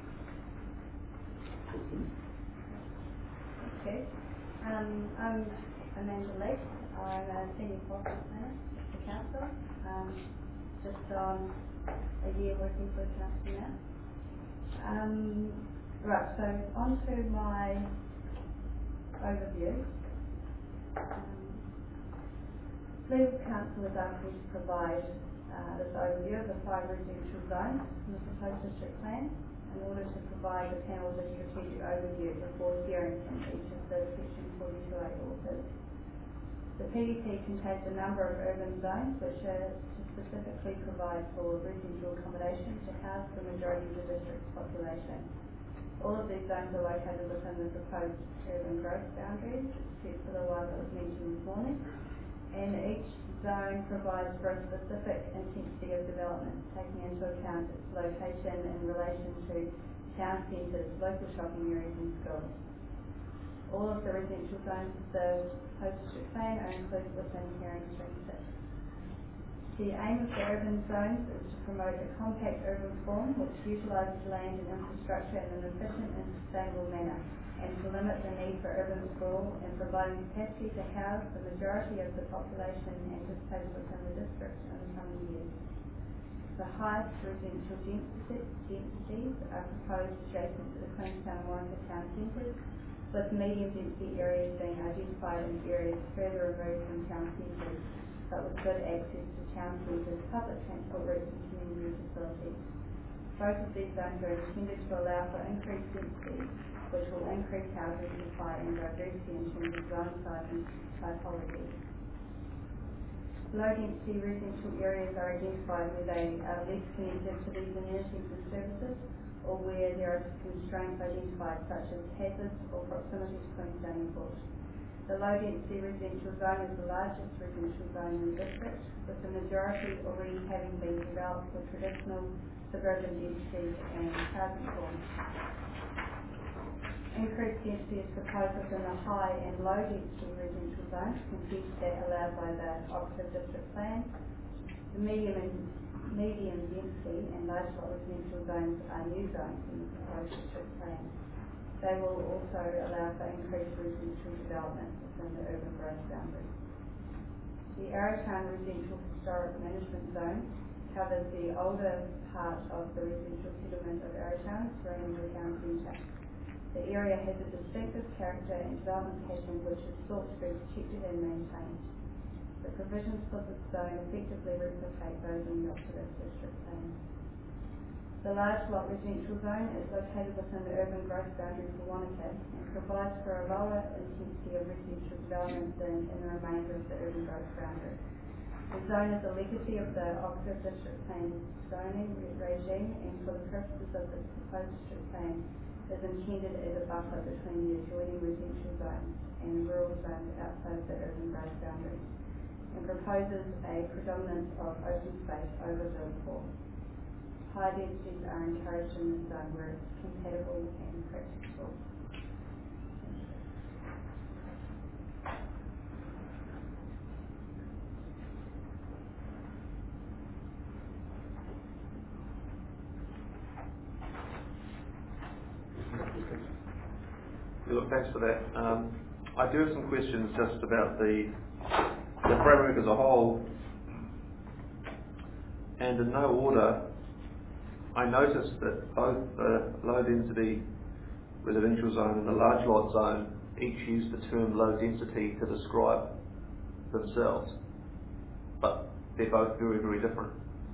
Okay. Um, I'm Amanda Lake. I'm a senior policy planner at the council. Um, just on a year working for the council now. Um, right, so on to my overview. Um, Legal Council has asked me to provide uh, this overview of the five residential zones in the proposed district plan in order to provide the panel with a strategic overview before hearing from each of the Section forty-two A authors. The P D P contains a number of urban zones which are to specifically provide for residential accommodation to house the majority of the district's population. All of these zones are located within the proposed urban growth boundaries, except for the one that was mentioned this morning. And each zone provides for a specific intensity of development, taking into account its location in relation to town centres, local shopping areas and schools. All of the residential zones of the proposed district plan are included within Hearing Stream six. The aim of the urban zones is to promote a compact urban form which utilises land and infrastructure in an efficient and sustainable manner, and to limit the need for urban sprawl and providing capacity to house the majority of the population anticipated within the district in the coming years. The highest residential density, densities are proposed adjacent to the Queenstown and Wanaka town centres, with medium density areas being identified in areas further removed from town centres, but with good access to town centres, public transport routes and community facilities. Both of these zones are intended to allow for increased density, which will increase housing supply and diversity in terms of zone size and typology. Low density residential areas are identified where they are less connected to these amenities and services, or where there are constraints identified such as hazards or proximity to Queenstown Airport. The low density residential zone is the largest residential zone in the district, with the majority already having been developed with traditional suburban densities and housing forms. Increased density is proposed within the high and low density residential zones compared to that allowed by the Oxford District Plan. The medium and medium density and large lot residential zones are new zones in the proposed district plan. They will also allow for increased residential development within the urban growth boundary. The Arrowtown Residential Historic Management Zone covers the older part of the residential settlement of Arrowtown surrounding the town centre. The area has a distinctive character and development pattern which is sought to be protected and maintained. The provisions for this zone effectively replicate those in the Oxford District Plan. The large lot residential zone is located within the urban growth boundary for Wanaka and provides for a lower intensity of residential development than in the remainder of the urban growth boundary. The zone is a legacy of the Oxford District Plan zoning regime, and for the purposes of the proposed district plan is intended as a buffer between the adjoining residential zones and rural zones outside of the urban growth boundaries, and proposes a predominance of open space over built form. High densities are encouraged in this zone where it's compatible and practicable. Yeah, look, thanks for that. Um, I do have some questions just about the, the framework as a whole, and in no order. I noticed that both the low density residential zone and the large lot zone each use the term low density to describe themselves, but they're both very, very different.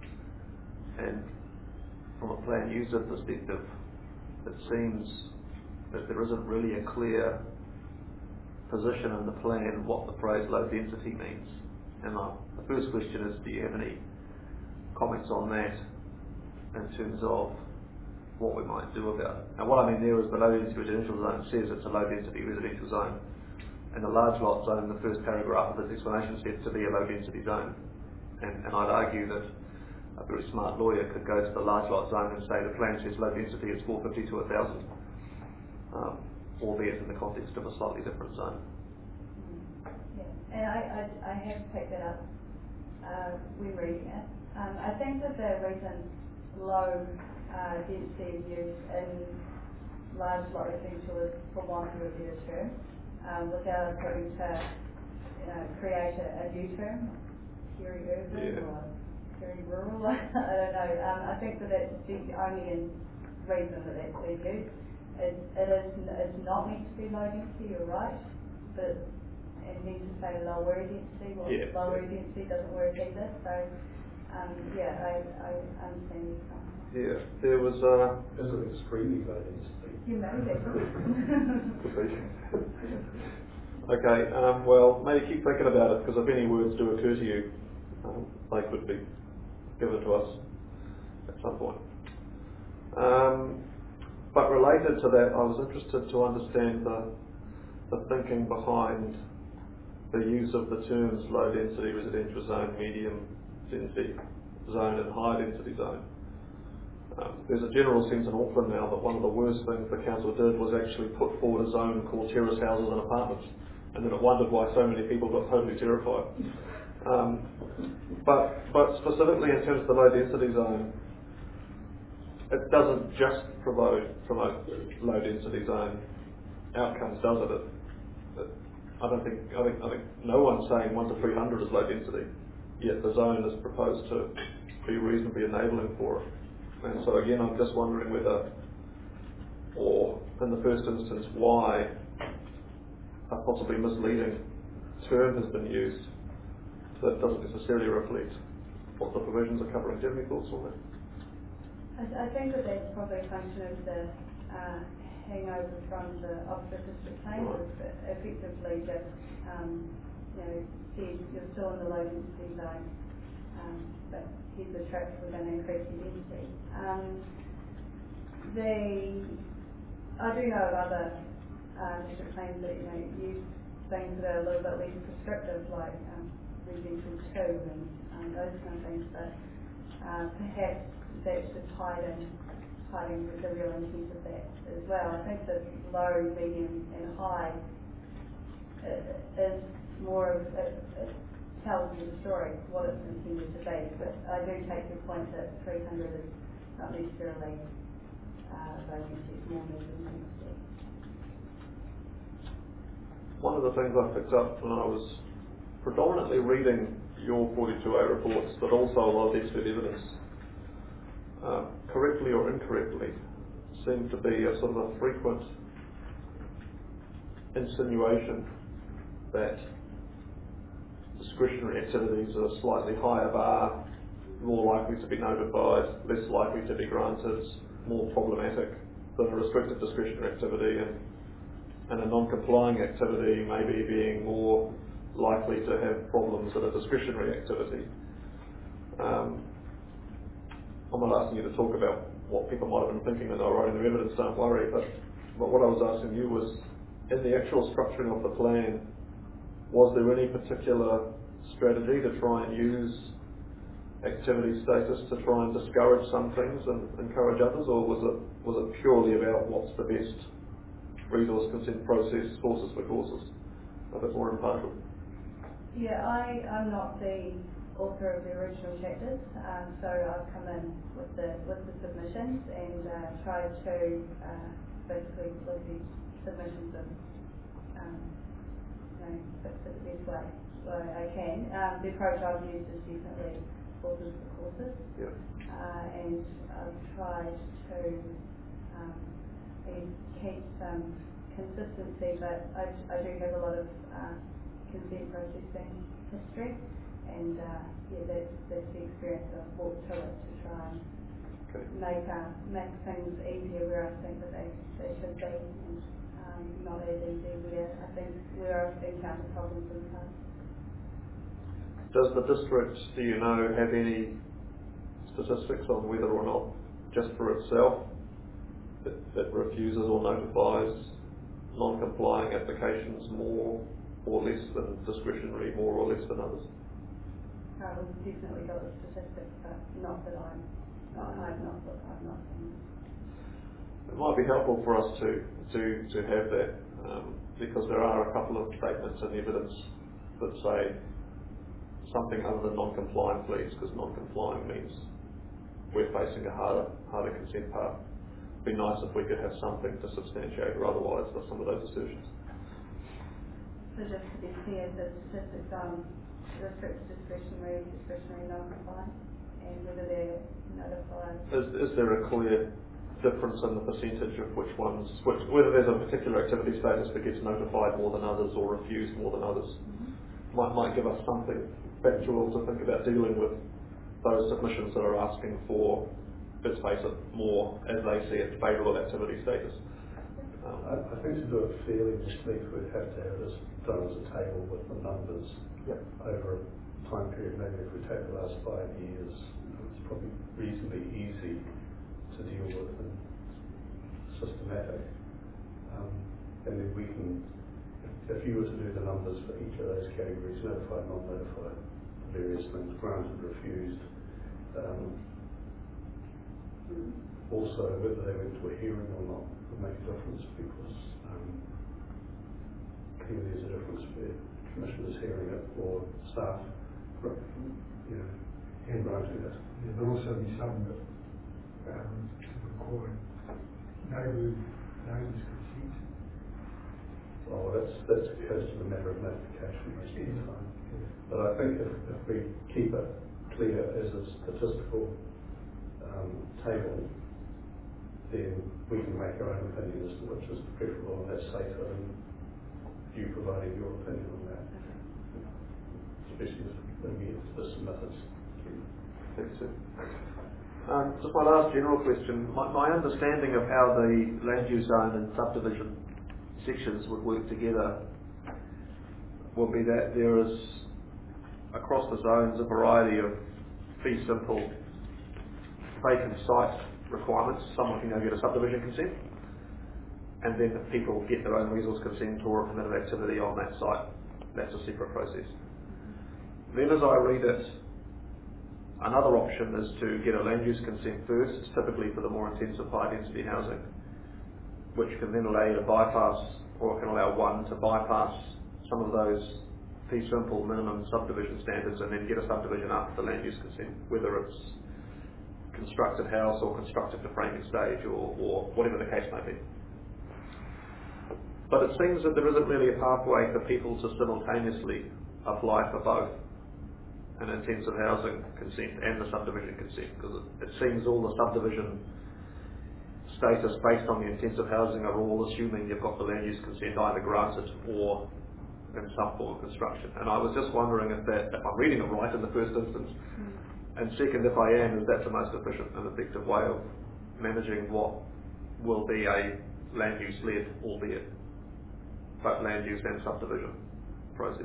And from a plan user perspective, it seems that there isn't really a clear position in the plan what the phrase low density means. And uh, the first question is, do you have any comments on that in terms of what we might do about it? Now what I mean there is the low density residential zone says it's a low density residential zone, and the large lot zone, the first paragraph of its explanation said to be a low density zone. And, and I'd argue that a very smart lawyer could go to the large lot zone and say the plan says low density is four fifty to one thousand, um, albeit in the context of a slightly different zone. Yeah, and I, I, I have picked that up uh, when reading it. Um, I think that the reason low uh, density is used in large lot residential is, for want of a better term, um, without having to you know, create a, a new term, peri-urban Yeah. or peri-rural, I don't know. Um, I think that that's the only reason that that's being used. It, it is it's not meant to be low density, you're right, but it means to say lower density. Well, Yeah. lower density doesn't work either. So, um, yeah, I, I understand your point. Yeah, there was uh, Is it extremely low density? You know that. could be. Okay, um, well, maybe keep thinking about it, because if any words do occur to you, um, they could be given to us at some point. Um, but related to that, I was interested to understand the, the thinking behind the use of the terms low density residential zone, medium density zone and high density zone. Um, there's a general sense in Auckland now that one of the worst things the council did was actually put forward a zone called terrace houses and apartments, and then it wondered why so many people got totally terrified. Um, but, but specifically in terms of the low density zone, it doesn't just promote, promote low density zone outcomes, does it? it, it I don't think, I think, I think no one's saying one to three hundred is low density, yet the zone is proposed to be reasonably enabling for it. And so again, I'm just wondering whether, or in the first instance, why a possibly misleading term has been used that doesn't necessarily reflect what the provisions are covering. Do you have any thoughts on that? I, I think that that's probably a function of the uh, hangover from the Oxford District Plan, Right. was effectively just, um, you know, said you're still in the low density zone, um, but here's the trick, we're going to increase the density. Um, the, I do know of other uh, district plans that, you know, use things that are a little bit less prescriptive, like um, residential two and um, those kind of things, but uh, perhaps that's just hiding, hiding the real intent of that as well. I think that low, medium and high uh, is more of, it, it tells you the story, what it's intended to be, but I do take your point that three hundred is not necessarily uh, low density, it's more medium density. One of the things I picked up when I was predominantly reading your forty-two A reports, but also a lot of expert evidence, uh, correctly or incorrectly, seemed to be a sort of a frequent insinuation that discretionary activities are a slightly higher bar, more likely to be notified, less likely to be granted, more problematic than a restricted discretionary activity, and and a non-complying activity maybe being more likely to have problems than a discretionary activity. Um, I'm not asking you to talk about what people might have been thinking when they were writing their evidence, don't worry, but, but what I was asking you was, in the actual structuring of the plan, was there any particular strategy to try and use activity status to try and discourage some things and encourage others, or was it was it purely about what's the best resource consent process, sources for courses, a bit more impartial? Yeah, I, I'm not the author of the original chapters, um, so I've come in with the with the submissions and uh, tried to uh, basically look at these submissions and um, you know, fix it the best way uh, I can. Um, the approach I've used is definitely authors for courses, Yeah. uh, and I've tried to um, I guess keep some consistency, but I, I do have a lot of uh, consent processing history, and uh, yeah, that's, that's the experience that I've brought to it to try and Okay. make uh, make things easier where I think that they, they should be, and um, not as easy where I think where I've encountered problems in the past. Does the district, do you know, have any statistics on whether or not, just for itself, it, it refuses or notifies non-complying applications more or less than discretionary, more or less than others? Uh, we've definitely got the statistics, but not that I'm not I've not I've not seen. It might be helpful for us to to to have that, um, because there are a couple of statements in evidence that say something other than non-complying, please, because non-complying means we're facing a harder harder consent path. It'd be nice if we could have something to substantiate or otherwise for some of those assertions. So just to be clear, the statistics on restricted discretionary, discretionary non-compliant, and whether they're notified. Is, is there a clear difference in the percentage of which ones, which, whether there's a particular activity status that gets notified more than others or refused more than others? Mm-hmm. Might might give us something factual to think about dealing with those submissions that are asking for, let's face it, more, as they see it, favourable activity status. Um, I, I think to do it fairly distinct, we'd have to have this done as a table with the numbers Yep. over a time period. Maybe if we take the last five years, it's probably reasonably easy to deal with and systematic. Um, and then we can, if, if you were to do the numbers for each of those categories, notified, non-notified, various things, granted, refused, um, also whether they went to a hearing or not would make a difference, because um, clearly there's a difference where commissioners hearing it or staff you know, And granting it. there will also be some that um, require neighbourhood neighbours consent. Oh, that's, that's goes to the matter of notification most of the time. But I think if, if we keep it clear as a statistical um, table, then we can make our own opinion as to which is preferable, and that's safer than you providing your opinion on that. Especially when we get to the submitters. Thanks, sir. Um, just my last general question. My, my understanding of how the land use zone and subdivision sections would work together will be that there is, across the zones, a variety of fee simple vacant site requirements. Someone can go get a subdivision consent, and then if people get their own resource consent or a permitted activity on that site, that's a separate process. Then as I read it, another option is to get a land use consent first, typically for the more intensive high density housing, which can then allow you to bypass, or can allow one to bypass some of those fee simple minimum subdivision standards and then get a subdivision after the land use consent, whether it's constructed house or constructed to framing stage or, or whatever the case may be. But it seems that there isn't really a pathway for people to simultaneously apply for both an intensive housing consent and the subdivision consent, because it, it seems all the subdivision status based on the intensive housing are all assuming you've got the land use consent either granted or in some form of construction. And I was just wondering if that, if I'm reading it right in the first instance, mm. and second, if I am, is that the most efficient and effective way of managing what will be a land use led, albeit both land use and subdivision process?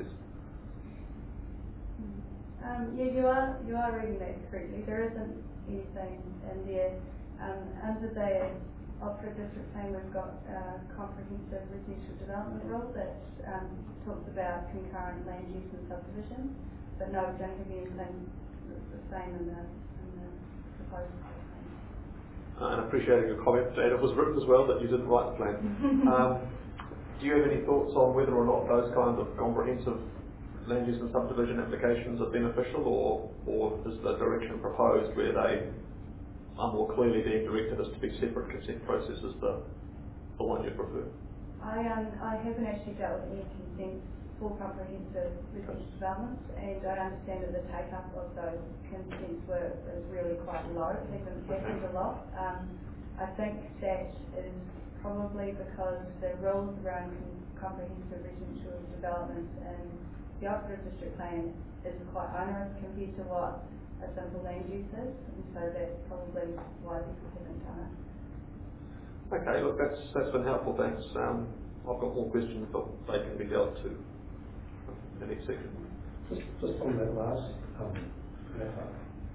Um, yeah, you are you are reading that correctly. There isn't anything in there. Um, under the Opera District Plan, we've got a comprehensive residential development rule that um, talks about concurrent land use and subdivision. But no, we don't have anything that's the same in the, in the proposed plan. Uh, and appreciating your comment, and it was written as well that you didn't write the plan. um, do you have any thoughts on whether or not those kinds of comprehensive land use and subdivision applications are beneficial, or, or is the direction proposed where they are more clearly being directed as to be separate consent processes the, the one you prefer? I um I haven't actually dealt with any consents for comprehensive residential developments, and I understand that the take up of those consents were is really quite low. It hasn't happened a lot. Um, I think that is probably because the rules around comprehensive residential developments and the Opera District Plan is quite onerous compared to what a simple land use is, and so that's probably why people haven't done it. Okay, look, that's that's been helpful, thanks. Um, I've got more questions, but they can be dealt to in the next section. Just, just on that last um, matter,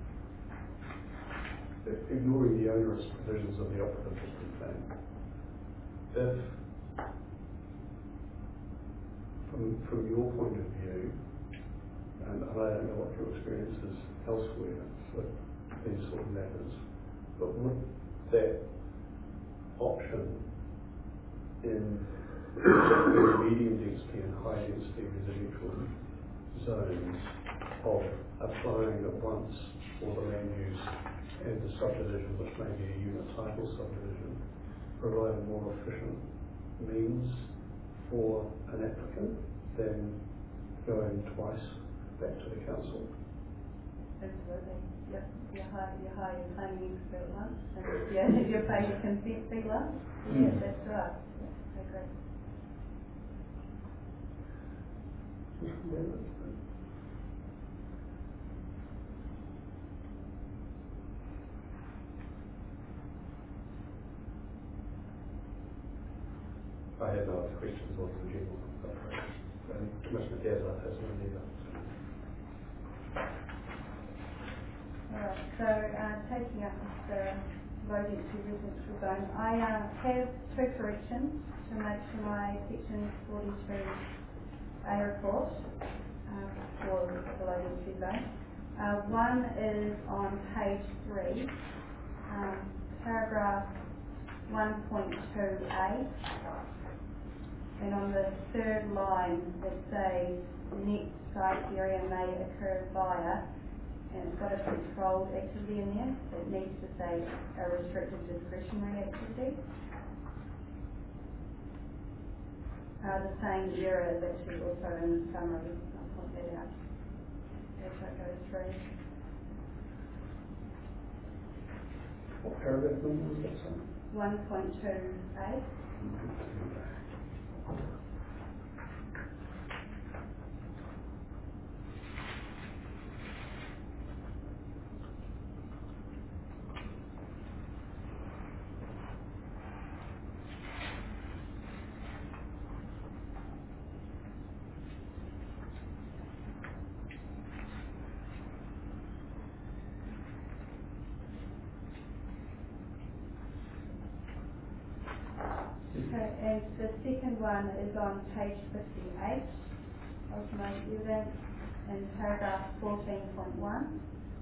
ignoring the onerous provisions of the Opera District Plan, if From, from your point of view, and I don't know what your experience is elsewhere with these sort of matters, but would that option in particularly medium density and high density residential zones of applying at once for the land use and the subdivision, which may be a unit title subdivision, provide a more efficient means for an applicant than going twice back to the council? Absolutely. Yep. You hire you hire your planning expert once, and yeah, you pay your consent fee once. Yeah, mm. That's right. Yeah, I agree. I have no other questions on the general. And Commissioner Gazza has none either. Alright, so uh, taking up the low density residential zone, I uh, have two corrections to make to my section forty-two A report uh, for the low density zone. Uh, one is on page three, um, paragraph one point two A. And on the third line, it says next site area may occur via, and it's got a controlled activity in there. It needs to say a restricted discretionary activity. Uh, the same error is actually also in the summary. I'll point that out as I go through. What paragraph number was that, son? one point two eight. Okay, and the second one is on page fifty-eight of my evidence in paragraph fourteen point one.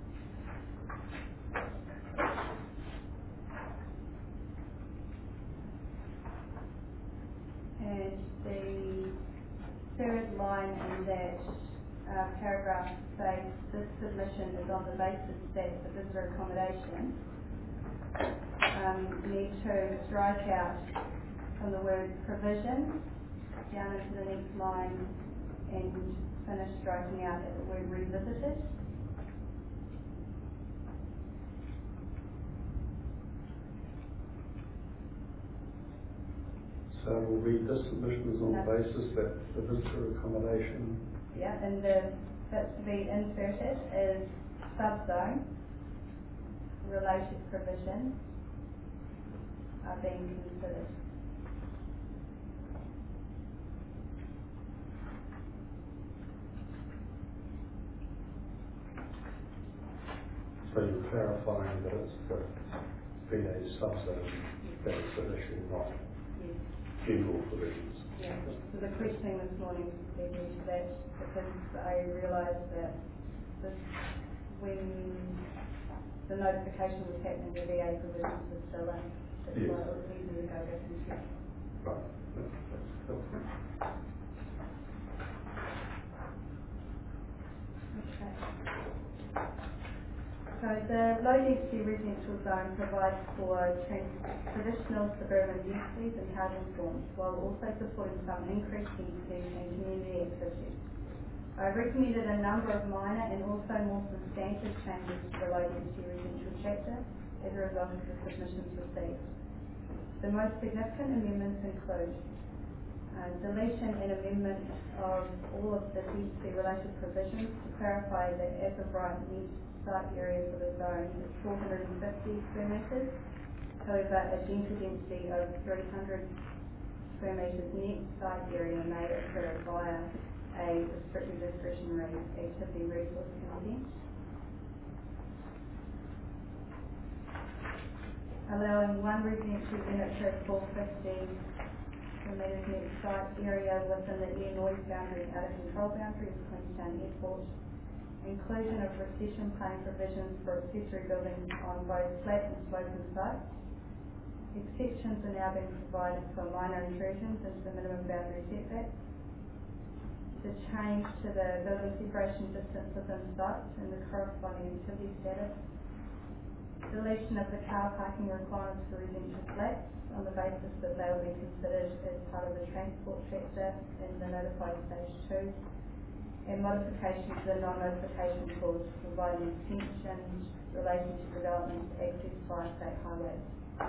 And the third line in that uh, paragraph says this submission is on the basis that the visitor accommodation. Um, need to strike out from the word provision down into the next line and finish striking out at the word revisited. So we'll read this submission is on the No. basis that the visitor accommodation. Yeah, and the that's to be inserted is subzone related provisions are being considered. So you're clarifying that it's the V A subzone that is at issue, not Yes. general provisions. Yeah. So the questioning this morning led me to that because I realised that this, when the notification was happening, the V A provisions were still in. That's Yes. why it was easy to go back and check. Right. That's, that's helpful. Okay. So the low density residential zone provides for trans- traditional suburban uses and housing forms while also supporting some increased density and community activities. I recommended a number of minor and also more substantive changes to the low density residential chapter as a result of the submissions received. The most significant amendments include uh, deletion and amendment of all of the density related provisions to clarify that as of right net site area for the zone is four hundred fifty square metres. However, a denser density of three hundred square metres net site area may occur via a restricted discretionary activity resource consent. Allowing one residential unit to four hundred fifty square metres net site area within the air noise boundary and out of control boundary of Queenstown Airport. Inclusion of recession plan provisions for accessory buildings on both flat and sloping sites. Exceptions are now being provided for minor intrusions into the minimum boundary setback. The change to the building separation distance within sites and the corresponding activity status. Deletion of the car parking requirements for residential flats on the basis that they will be considered as part of the transport sector in the notified stage two. And modification to the non-notification clause providing exemptions relating to development access via state highways.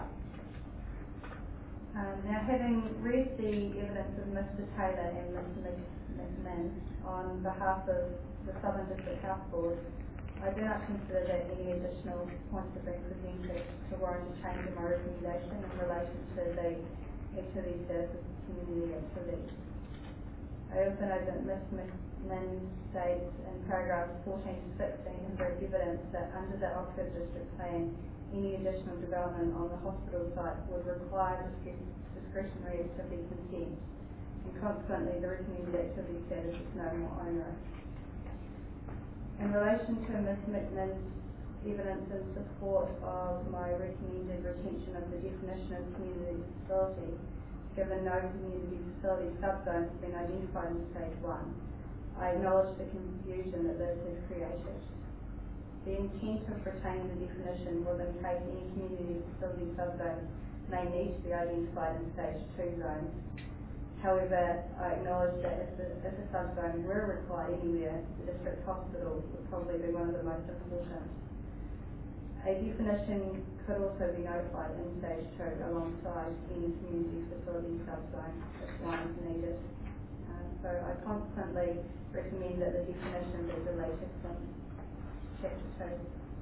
Um, now, having read the evidence of Mister Taylor and Mister McMahon on behalf of the Southern District Health Board, I do not consider that any additional points have been presented to warrant a change in my recommendation in relation to the activity status of community activities. I also know that Mister McMahon states in paragraphs fourteen to sixteen in her evidence that under the Oxford District Plan, any additional development on the hospital site would require discretionary activity consent, and consequently the recommended activity status is no more onerous. In relation to Miz McMahon's evidence in support of my recommended retention of the definition of community facility, given no community facility subzone has been identified in stage one. I acknowledge the confusion that this has created. The intent of retaining the definition was in case any community facility subzones may need to be identified in stage two zones. However, I acknowledge that if, the, if a subzone were required anywhere, the district hospital would probably be one of the most important. A definition could also be notified in stage two alongside any community facility subzone if one is needed. Um, so I consequently recommend that the definition be deleted from chapter two.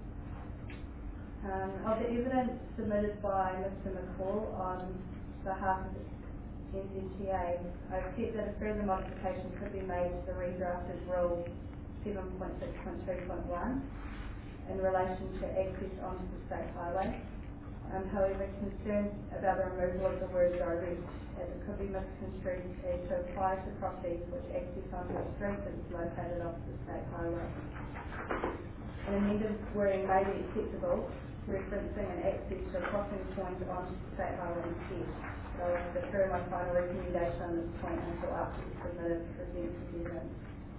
Um, of the evidence submitted by Mister McCall on behalf of the N Z T A, I accept that a further modification could be made to the redrafted rule seven point six point two point one in relation to access onto the state highway. Um, however, concerns about the removal of the word direct, as it could be misconstrued as to apply to properties which access onto a street that is located off the state highway. An amended wording may be acceptable, referencing an access to a crossing point onto the state highway instead. So I will defer my final recommendation on this point until after the submitted presents evidence.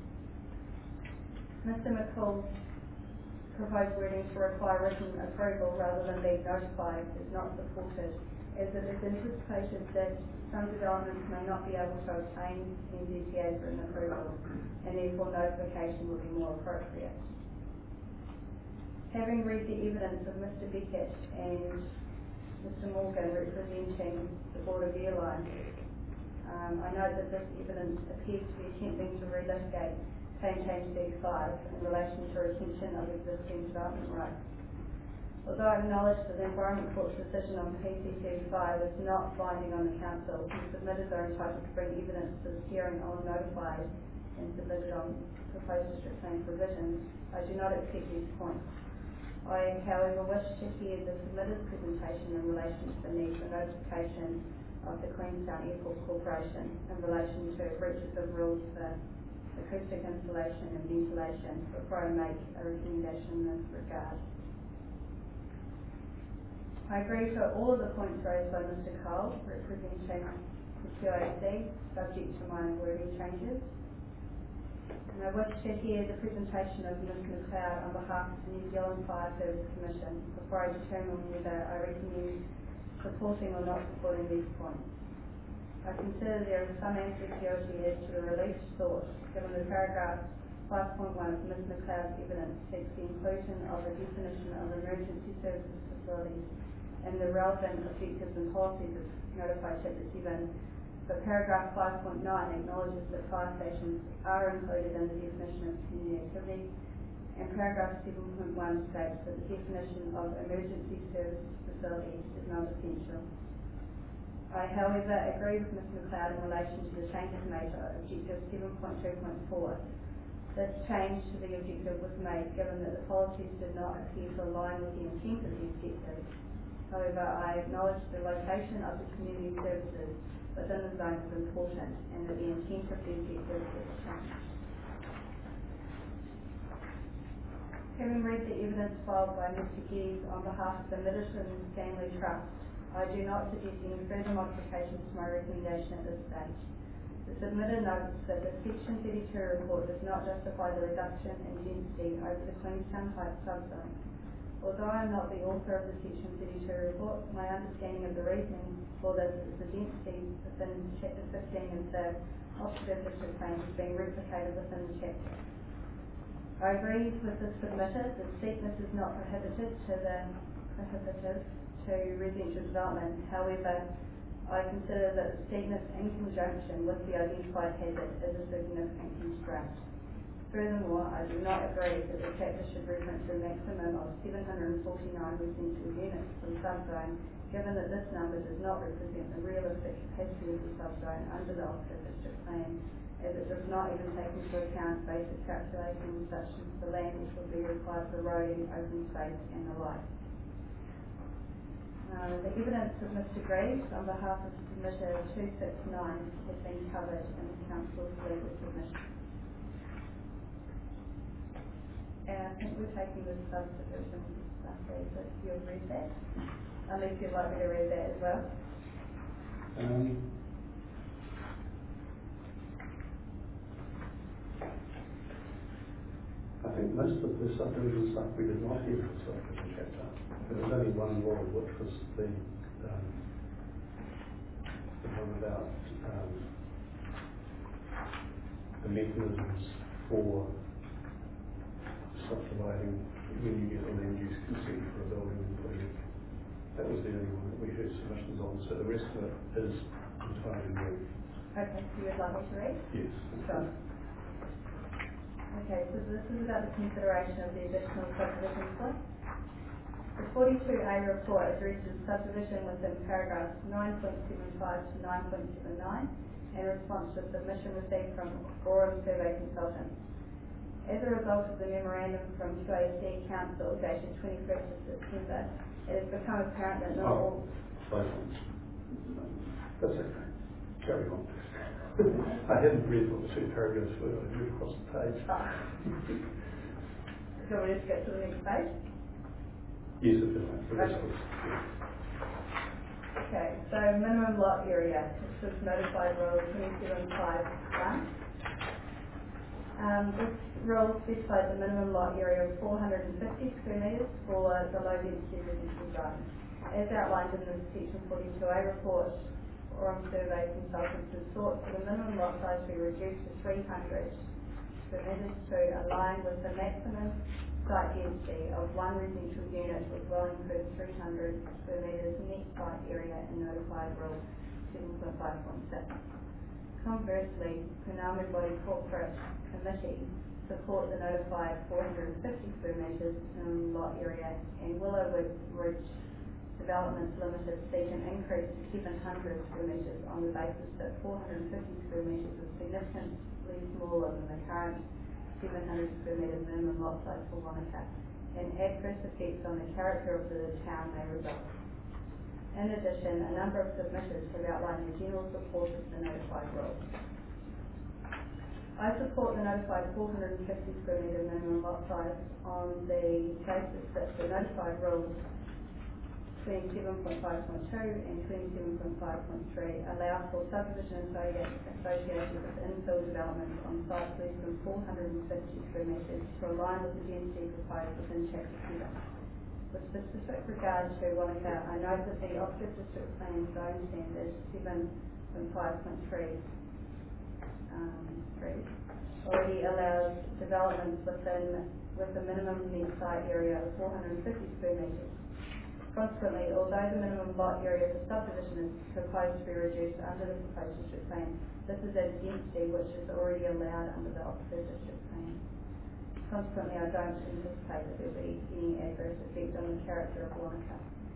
Mister McCall proposed wording to require written approval rather than being notified is not supported, as it is anticipated that some developments may not be able to obtain N Z T A's written approval, and therefore notification will be more appropriate. Having read the evidence of Mister Beckett and Mister Morgan representing the Board of Airlines, um, I note that this evidence appears to be attempting to relitigate Same Change D five in relation to retention of existing development rights. Although I acknowledge that the Environment Court's decision on P C C five is not binding on the Council, and submitters are entitled to bring evidence to the hearing on notified and submitted on proposed district plan provisions, I do not accept these points. I, however, wish to hear the submitter's presentation in relation to the need for notification of the Queenstown Airport Corporation in relation to breaches of rules for acoustic insulation and ventilation before I make a recommendation in this regard. I agree to all of the points raised by Mister Cole, representing the Q A C, subject to minor wording changes. And I wish to hear the presentation of Miz McLeod on behalf of the New Zealand Fire Service Commission before I determine whether I recommend supporting or not supporting these points. I consider there is some ambiguity as to the relief sought, given the paragraph five point one of Miz McLeod's evidence seeks the inclusion of a definition of emergency services facilities and the relevant objectives and policies of Notified Chapter seven, but paragraph five point nine acknowledges that fire stations are included in the definition of community activity, and paragraph seven point one states that the definition of emergency service facility is not essential. I, however, agree with Miz McLeod in relation to the changes made to Objective seven point two point four. This change to the objective was made given that the policies did not appear to align with the intent of the objective. However, I acknowledge the location of the community services within the zone is important and that the intent of the objective is changed. Having read the evidence filed by Mister Gies on behalf of the Middleton Family Trust, I do not suggest any further modifications to my recommendation at this stage. The submitter notes that the Section thirty-two report does not justify the reduction in density over the Queenstown Heights subzone. Although I am not the author of the Section thirty-two report, my understanding of the reasoning for this is the density within Chapter fifteen of the Oxford District Plan has been replicated within the chapter. I agree with the submitter that steepness is not prohibited to the prohibitive to residential development. However, I consider that the steepness in conjunction with the identified hazard is a significant constraint. Furthermore, I do not agree that the chapter should reference a maximum of seven hundred forty-nine residential units per subzone, given that this number does not represent the realistic capacity of the subzone under the Oxford District Plan, as it does not even take into account basic calculations such as the land which would be required for roading, open space and the like. Uh, the evidence of Mister Greaves on behalf of submitter two six nine has been covered in the Council's legal submission. And I think we're taking this subdivision stuff there, so if you've read that, unless you'd like me to read that as well. Um, most of the subdivision stuff we did not hear in the subdivision chapter. There was only one rule, which was the, um, the one about um, the mechanisms for subdividing when you get a land use consent for a building and putting it. That was the only one that we heard submissions on, so the rest of it is entirely new. Okay, so you would like me to read? Yes. Sure. Okay, so this is about the consideration of the additional subdivision slip. The forty-two A report addresses subdivision within paragraphs nine point seven five to nine point seven nine in response to a submission received from Aurum Survey Consultants. As a result of the memorandum from Q A C Council dated twenty-first of September, it has become apparent that not all... Oh, that's okay. Carry on. I hadn't read what the two paragraphs were. I drew across the page. Oh. So we'll just get to the next page? Yes, if you like. The rest Okay. was, yeah. Okay, so minimum lot area, this was notified rule twenty-seven five one. Um, this rule specifies the minimum lot area of four hundred fifty square metres for the low density residential zone. As outlined in the section forty-two A report, Aurum Survey Consultants has sought for the minimum lot size to be reduced to three hundred square metres to align with the maximum site density of one residential unit with dwelling per three hundred square metres net site area in notified rule seven point five point six. Conversely, Punama Body Corporate Committee support the notified four hundred fifty square metres in lot area, and Willowwood Ridge Developments Limited seek an increase to seven hundred square metres on the basis that four hundred fifty square metres is significantly smaller than the current seven hundred square metre minimum lot size for Wanaka, and adverse effects on the character of the town may result. In addition, a number of submitters have outlined the general support of the notified rule. I support the notified four hundred fifty square metre minimum lot size on the basis that the notified rules twenty-seven point five point two and twenty-seven point five point three allow for subdivision associated with infill development on sites less than four hundred fifty square metres to align with the density proposed within Chapter seven. With specific regard to Wanaka, I note that the Oxford District Plan Zone Standard seven point five point three um, already allows developments within with a minimum net site area of four hundred fifty square metres. Consequently, although the minimum lot area for subdivision is proposed to be reduced under the proposed district plan, this is at a density which is already allowed under the Oxford District Plan. Consequently, I don't anticipate that there will be any adverse effect on the character of Wanaka.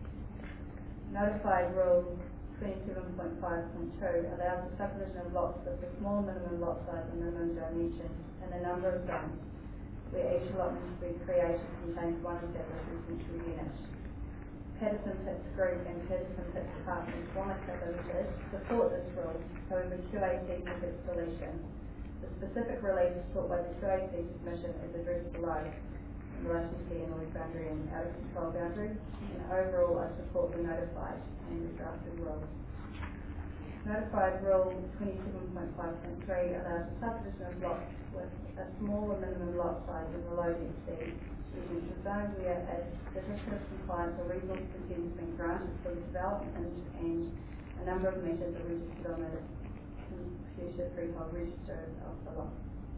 Notified Rule twenty-seven point five point two allows the subdivision of lots with a small minimum lot size and minimum dimensions in a number of zones, where each allotment to be created contains one established residential unit. Patterson Pitts Group and Patterson Pitts Apartments Wanaka Limited support this rule, however Q A C took its deletion. The specific relief sought by the Q A C submission is addressed below in relation to the inward boundary and out of control boundary, and overall I support the notified and the drafted rule. Notified Rule twenty-seven point five point three allows the subdivision of lots with a smaller minimum lot size in the low density residential zone where a certificate of compliance or reasonable consent has been granted for the development and a number of matters are registered on the future freehold register of the lot.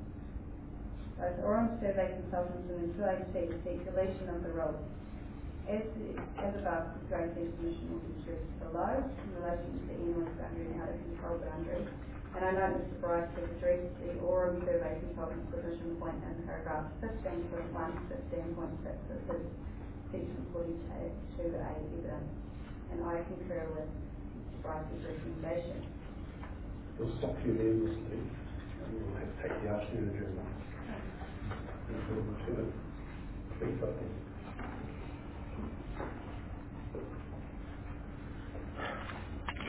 Both Aurum Survey Consultants and the Q A C seek deletion of the rule. As, as above, the Q A C submission will be addressed below in relation to the inward boundary and out of control boundary. And I know Mister Bryce has addressed the Aurum Survey Consultant submission point in paragraph fifteen point one to fifteen point six of his section forty-two A evidence. And I concur with Mister Bryce's recommendation. We'll stop you there, Mister Lee, and we'll have to take the afternoon adjournment. And we'll return it. Please,